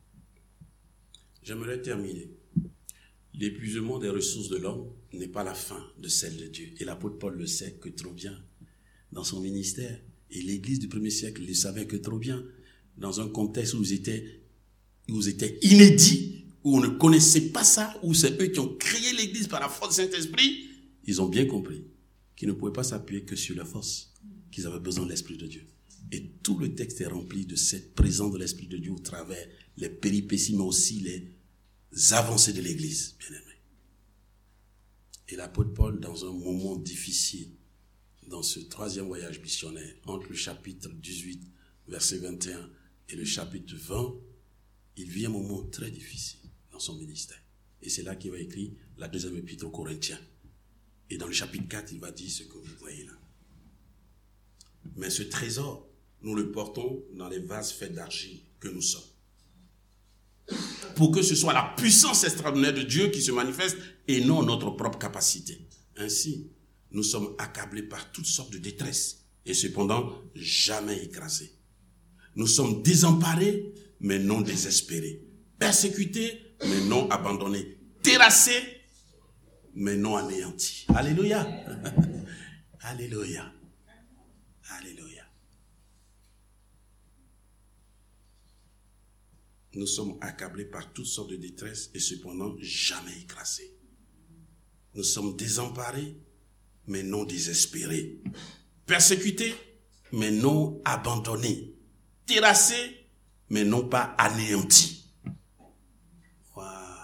J'aimerais terminer. L'épuisement des ressources de l'homme n'est pas la fin de celle de Dieu. Et l'apôtre Paul le sait que trop bien dans son ministère. Et l'église du premier siècle le savait que trop bien. Dans un contexte où ils étaient, où ils étaient inédits, où on ne connaissait pas ça, où c'est eux qui ont créé l'église par la force du Saint-Esprit, ils ont bien compris qu'ils ne pouvaient pas s'appuyer que sur la force, qu'ils avaient besoin de l'Esprit de Dieu. Et tout le texte est rempli de cette présence de l'Esprit de Dieu au travers les péripéties, mais aussi les avancées de l'église, bien aimé. Et l'apôtre Paul, dans un moment difficile, dans ce troisième voyage missionnaire, entre le chapitre dix-huit, verset vingt et un, et le chapitre vingt, il vit un moment très difficile dans son ministère. Et c'est là qu'il va écrire la deuxième épître aux Corinthiens. Et dans le chapitre quatre, il va dire ce que vous voyez là. Mais ce trésor, nous le portons dans les vases faits d'argile que nous sommes. Pour que ce soit la puissance extraordinaire de Dieu qui se manifeste et non notre propre capacité. Ainsi, nous sommes accablés par toutes sortes de détresse et cependant jamais écrasés. Nous sommes désemparés mais non désespérés. Persécutés mais non abandonnés. Terrassés mais non anéantis. Alléluia. Alléluia. Alléluia. Nous sommes accablés par toutes sortes de détresse et cependant jamais écrasés. Nous sommes désemparés, mais non désespérés. Persécutés, mais non abandonnés. Terrassés, mais non pas anéantis. Wow.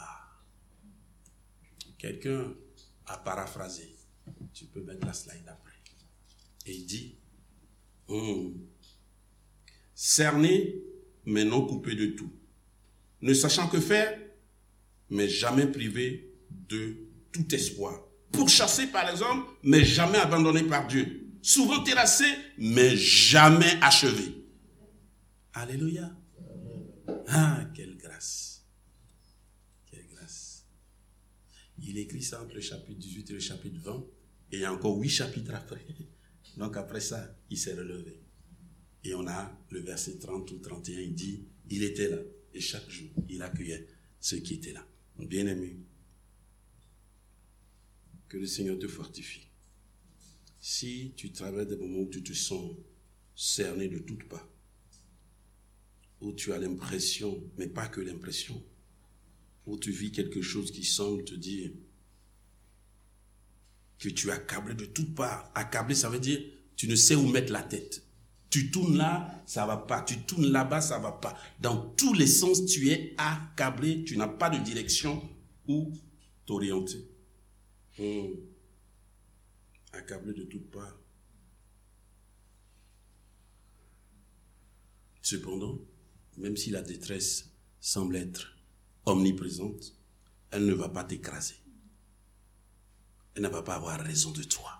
Quelqu'un a paraphrasé. Tu peux mettre la slide après. Et il dit, hum, cerné, mais non coupé de tout. Ne sachant que faire, mais jamais privé de tout espoir. Pourchassé par les hommes, mais jamais abandonné par Dieu. Souvent terrassé, mais jamais achevé. Alléluia. Ah, quelle grâce. Quelle grâce. Il écrit ça entre le chapitre dix-huit et le chapitre vingt, et il y a encore huit chapitres après. Donc après ça, il s'est relevé. Et on a le verset trente ou trente et un, il dit, il était là. Et chaque jour, il accueillait ceux qui étaient là. Bien-aimés, Que le Seigneur te fortifie. Si tu traverses des moments où tu te sens cerné de toutes parts, où tu as l'impression, mais pas que l'impression, où tu vis quelque chose qui semble te dire que tu es accablé de toutes parts. Accablé, ça veut dire tu ne sais où mettre la tête. Tu tournes là, ça va pas. Tu tournes là-bas, ça va pas. Dans tous les sens, tu es accablé. Tu n'as pas de direction où t'orienter. Mmh. Accablé de toutes parts. Cependant, même si la détresse semble être omniprésente, elle ne va pas t'écraser. Elle ne va pas avoir raison de toi.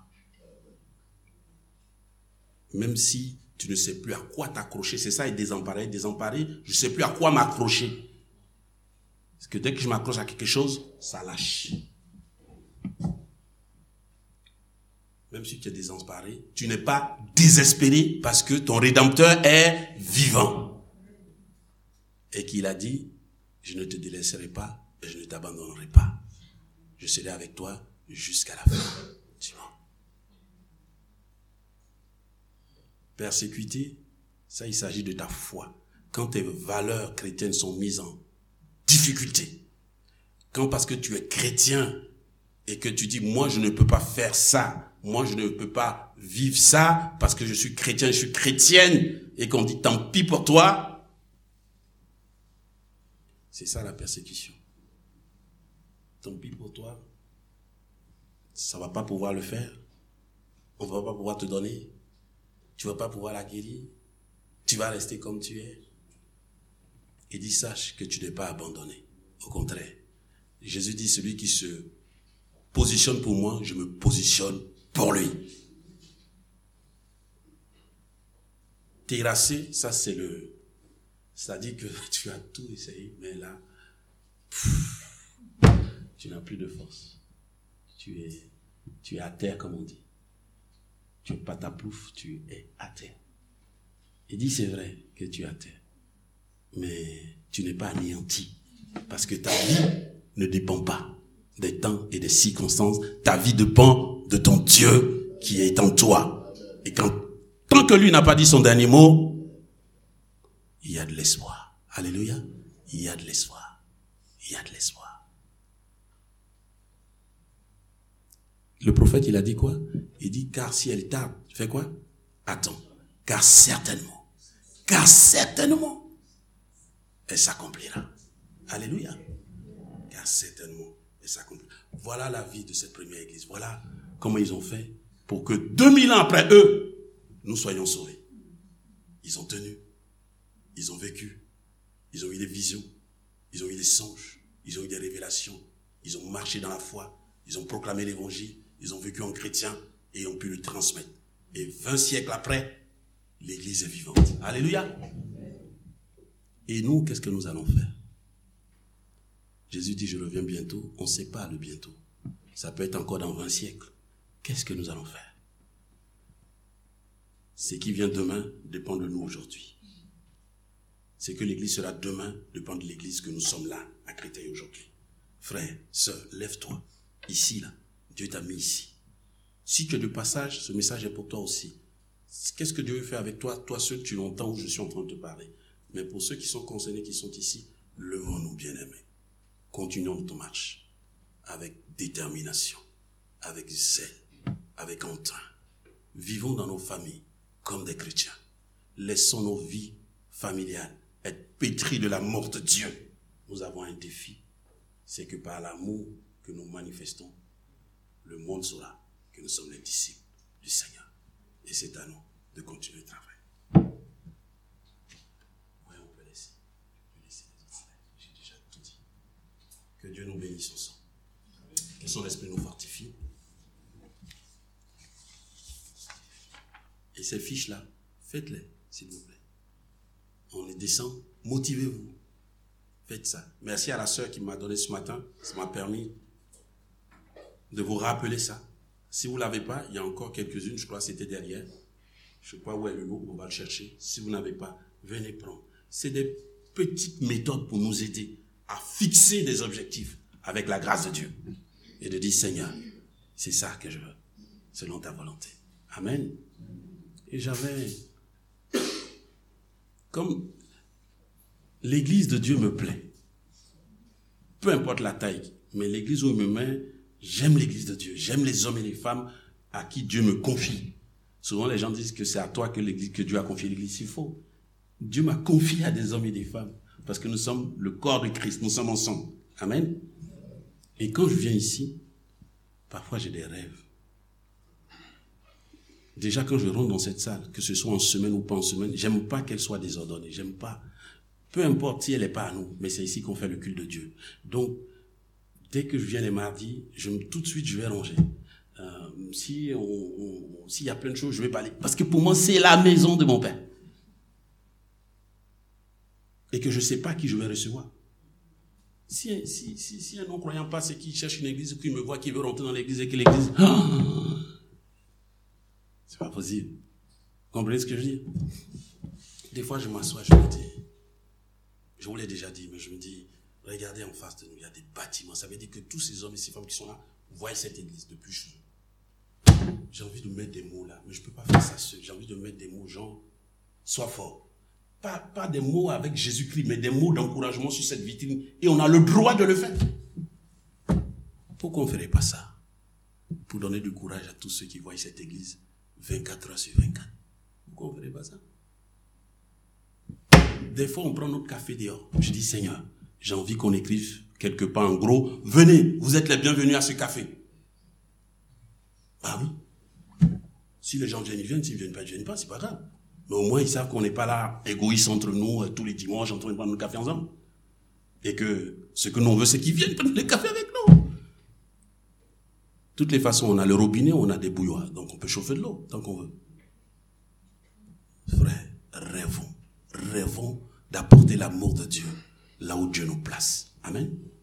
Même si tu ne sais plus à quoi t'accrocher, c'est ça, être désemparé, désemparé, je ne sais plus à quoi m'accrocher. Parce que dès que je m'accroche à quelque chose, ça lâche. Même si tu es désemparé, tu n'es pas désespéré parce que ton Rédempteur est vivant. Et qu'il a dit, je ne te délaisserai pas et je ne t'abandonnerai pas. Je serai avec toi jusqu'à la fin du monde. Persécuté, ça il s'agit de ta foi. Quand tes valeurs chrétiennes sont mises en difficulté, quand parce que tu es chrétien et que tu dis moi je ne peux pas faire ça, moi je ne peux pas vivre ça parce que je suis chrétien, je suis chrétienne, et qu'on dit tant pis pour toi, c'est ça la persécution. Tant pis pour toi, ça va pas pouvoir le faire, on va pas pouvoir te donner, tu vas pas pouvoir la guérir, tu vas rester comme tu es. Il dit sache que tu n'es pas abandonné, au contraire. Jésus dit celui qui se positionne pour moi, je me positionne pour lui. Terrasser, ça c'est le... C'est-à-dire que tu as tout essayé, mais là, pff, tu n'as plus de force. Tu es, tu es à terre, comme on dit. Tu n'es pas ta plouffe, tu es à terre. Il dit c'est vrai que tu es à terre, mais tu n'es pas anéanti, parce que ta vie ne dépend pas des temps et des circonstances. Ta vie dépend de ton Dieu qui est en toi. Et quand, tant que lui n'a pas dit son dernier mot, il y a de l'espoir. Alléluia. Il y a de l'espoir. Il y a de l'espoir. Le prophète, il a dit quoi? Il dit, car si elle tarde, tu fais quoi? Attends. Car certainement, car certainement, elle s'accomplira. Alléluia. Car certainement, elle s'accomplira. Voilà la vie de cette première église. Voilà comment ils ont fait pour que deux mille ans après eux, nous soyons sauvés. Ils ont tenu. Ils ont vécu. Ils ont eu des visions. Ils ont eu des songes. Ils ont eu des révélations. Ils ont marché dans la foi. Ils ont proclamé l'évangile. Ils ont vécu en chrétien et ont pu le transmettre. Et vingt siècles après, l'église est vivante. Alléluia. Et nous, qu'est-ce que nous allons faire? Jésus dit, je reviens bientôt. On ne sait pas le bientôt. Ça peut être encore dans vingt siècles. Qu'est-ce que nous allons faire? Ce qui vient demain dépend de nous aujourd'hui. Ce que l'église sera demain dépend de l'église que nous sommes là, à Créteil aujourd'hui. Frère, sœur, lève-toi. Ici, là, Dieu t'a mis ici. Si tu es de passage, ce message est pour toi aussi. Qu'est-ce que Dieu veut faire avec toi? Toi seul, tu l'entends où je suis en train de te parler. Mais pour ceux qui sont concernés, qui sont ici, levons-nous, bien-aimés. Continuons notre marche avec détermination, avec zèle, avec entrain. Vivons dans nos familles comme des chrétiens. Laissons nos vies familiales être pétries de la mort de Dieu. Nous avons un défi. C'est que par l'amour que nous manifestons, le monde saura que nous sommes les disciples du Seigneur. Et c'est à nous de continuer le travail. Oui, on peut laisser. On peut laisser les autres. J'ai déjà tout dit. Que Dieu nous bénisse ensemble. Que son esprit nous fortifie. Et ces fiches-là, faites-les, s'il vous plaît. On les descend, motivez-vous. Faites ça. Merci à la sœur qui m'a donné ce matin. Ça m'a permis de vous rappeler ça. Si vous ne l'avez pas, il y a encore quelques-unes, je crois que c'était derrière. Je ne sais pas où est le lot, on va le chercher. Si vous n'avez pas, venez prendre. C'est des petites méthodes pour nous aider à fixer des objectifs avec la grâce de Dieu. Et de dire, Seigneur, C'est ça que je veux, selon ta volonté. Amen. Et j'avais, comme l'église de Dieu me plaît, peu importe la taille, mais l'église où il me met, j'aime l'église de Dieu, j'aime les hommes et les femmes à qui Dieu me confie. Souvent les gens disent que c'est à toi que, l'église, que Dieu a confié l'église, c'est faux. Dieu m'a confié à des hommes et des femmes, parce que nous sommes le corps de Christ, nous sommes ensemble. Amen. Et quand je viens ici, parfois j'ai des rêves. Déjà quand je rentre dans cette salle, que ce soit en semaine ou pas en semaine, j'aime pas qu'elle soit désordonnée, j'aime pas. Peu importe si elle n'est pas à nous, mais c'est ici qu'on fait le culte de Dieu. Donc, dès que je viens les mardis, je, tout de suite je vais ranger. Euh, si on, on, s'il y a plein de choses, je vais pas aller. Parce que pour moi, c'est la maison de mon Père. Et que je ne sais pas qui je vais recevoir. Si, si, si, si un non-croyant passe et qui cherche une église, qui me voit, qui veut rentrer dans l'église et que l'église... Oh, c'est pas possible. Vous comprenez ce que je veux dire? Des fois, je m'assois, je me dis... Je vous l'ai déjà dit, mais je me dis... Regardez en face de nous, il y a des bâtiments. Ça veut dire que tous ces hommes et ces femmes qui sont là voient cette église depuis chaud. J'ai envie de mettre des mots là, mais je ne peux pas faire ça seul. J'ai envie de mettre des mots genre, sois fort. Pas, pas des mots avec Jésus-Christ, mais des mots d'encouragement sur cette vitrine. Et on a le droit de le faire. Pourquoi on ne ferait pas ça? Pour donner du courage à tous ceux qui voient cette église vingt-quatre heures sur vingt-quatre. Pourquoi on ne ferait pas ça? Des fois, on prend notre café dehors. Je dis, Seigneur, j'ai envie qu'on écrive quelque part en gros, venez, vous êtes les bienvenus à ce café. Ah oui. Si les gens viennent, ils viennent. S'ils ne viennent pas, ils ne viennent pas, c'est pas grave. Mais au moins, ils savent qu'on n'est pas là, égoïstes entre nous, euh, tous les dimanches, en train de prendre le café ensemble. Et que ce que nous on veut, c'est qu'ils viennent prendre le café avec nous. De toutes les façons, on a le robinet, on a des bouilloires. Donc on peut chauffer de l'eau, tant qu'on veut. Frère, rêvons. Rêvons d'apporter l'amour de Dieu là où Dieu nous place. Amen.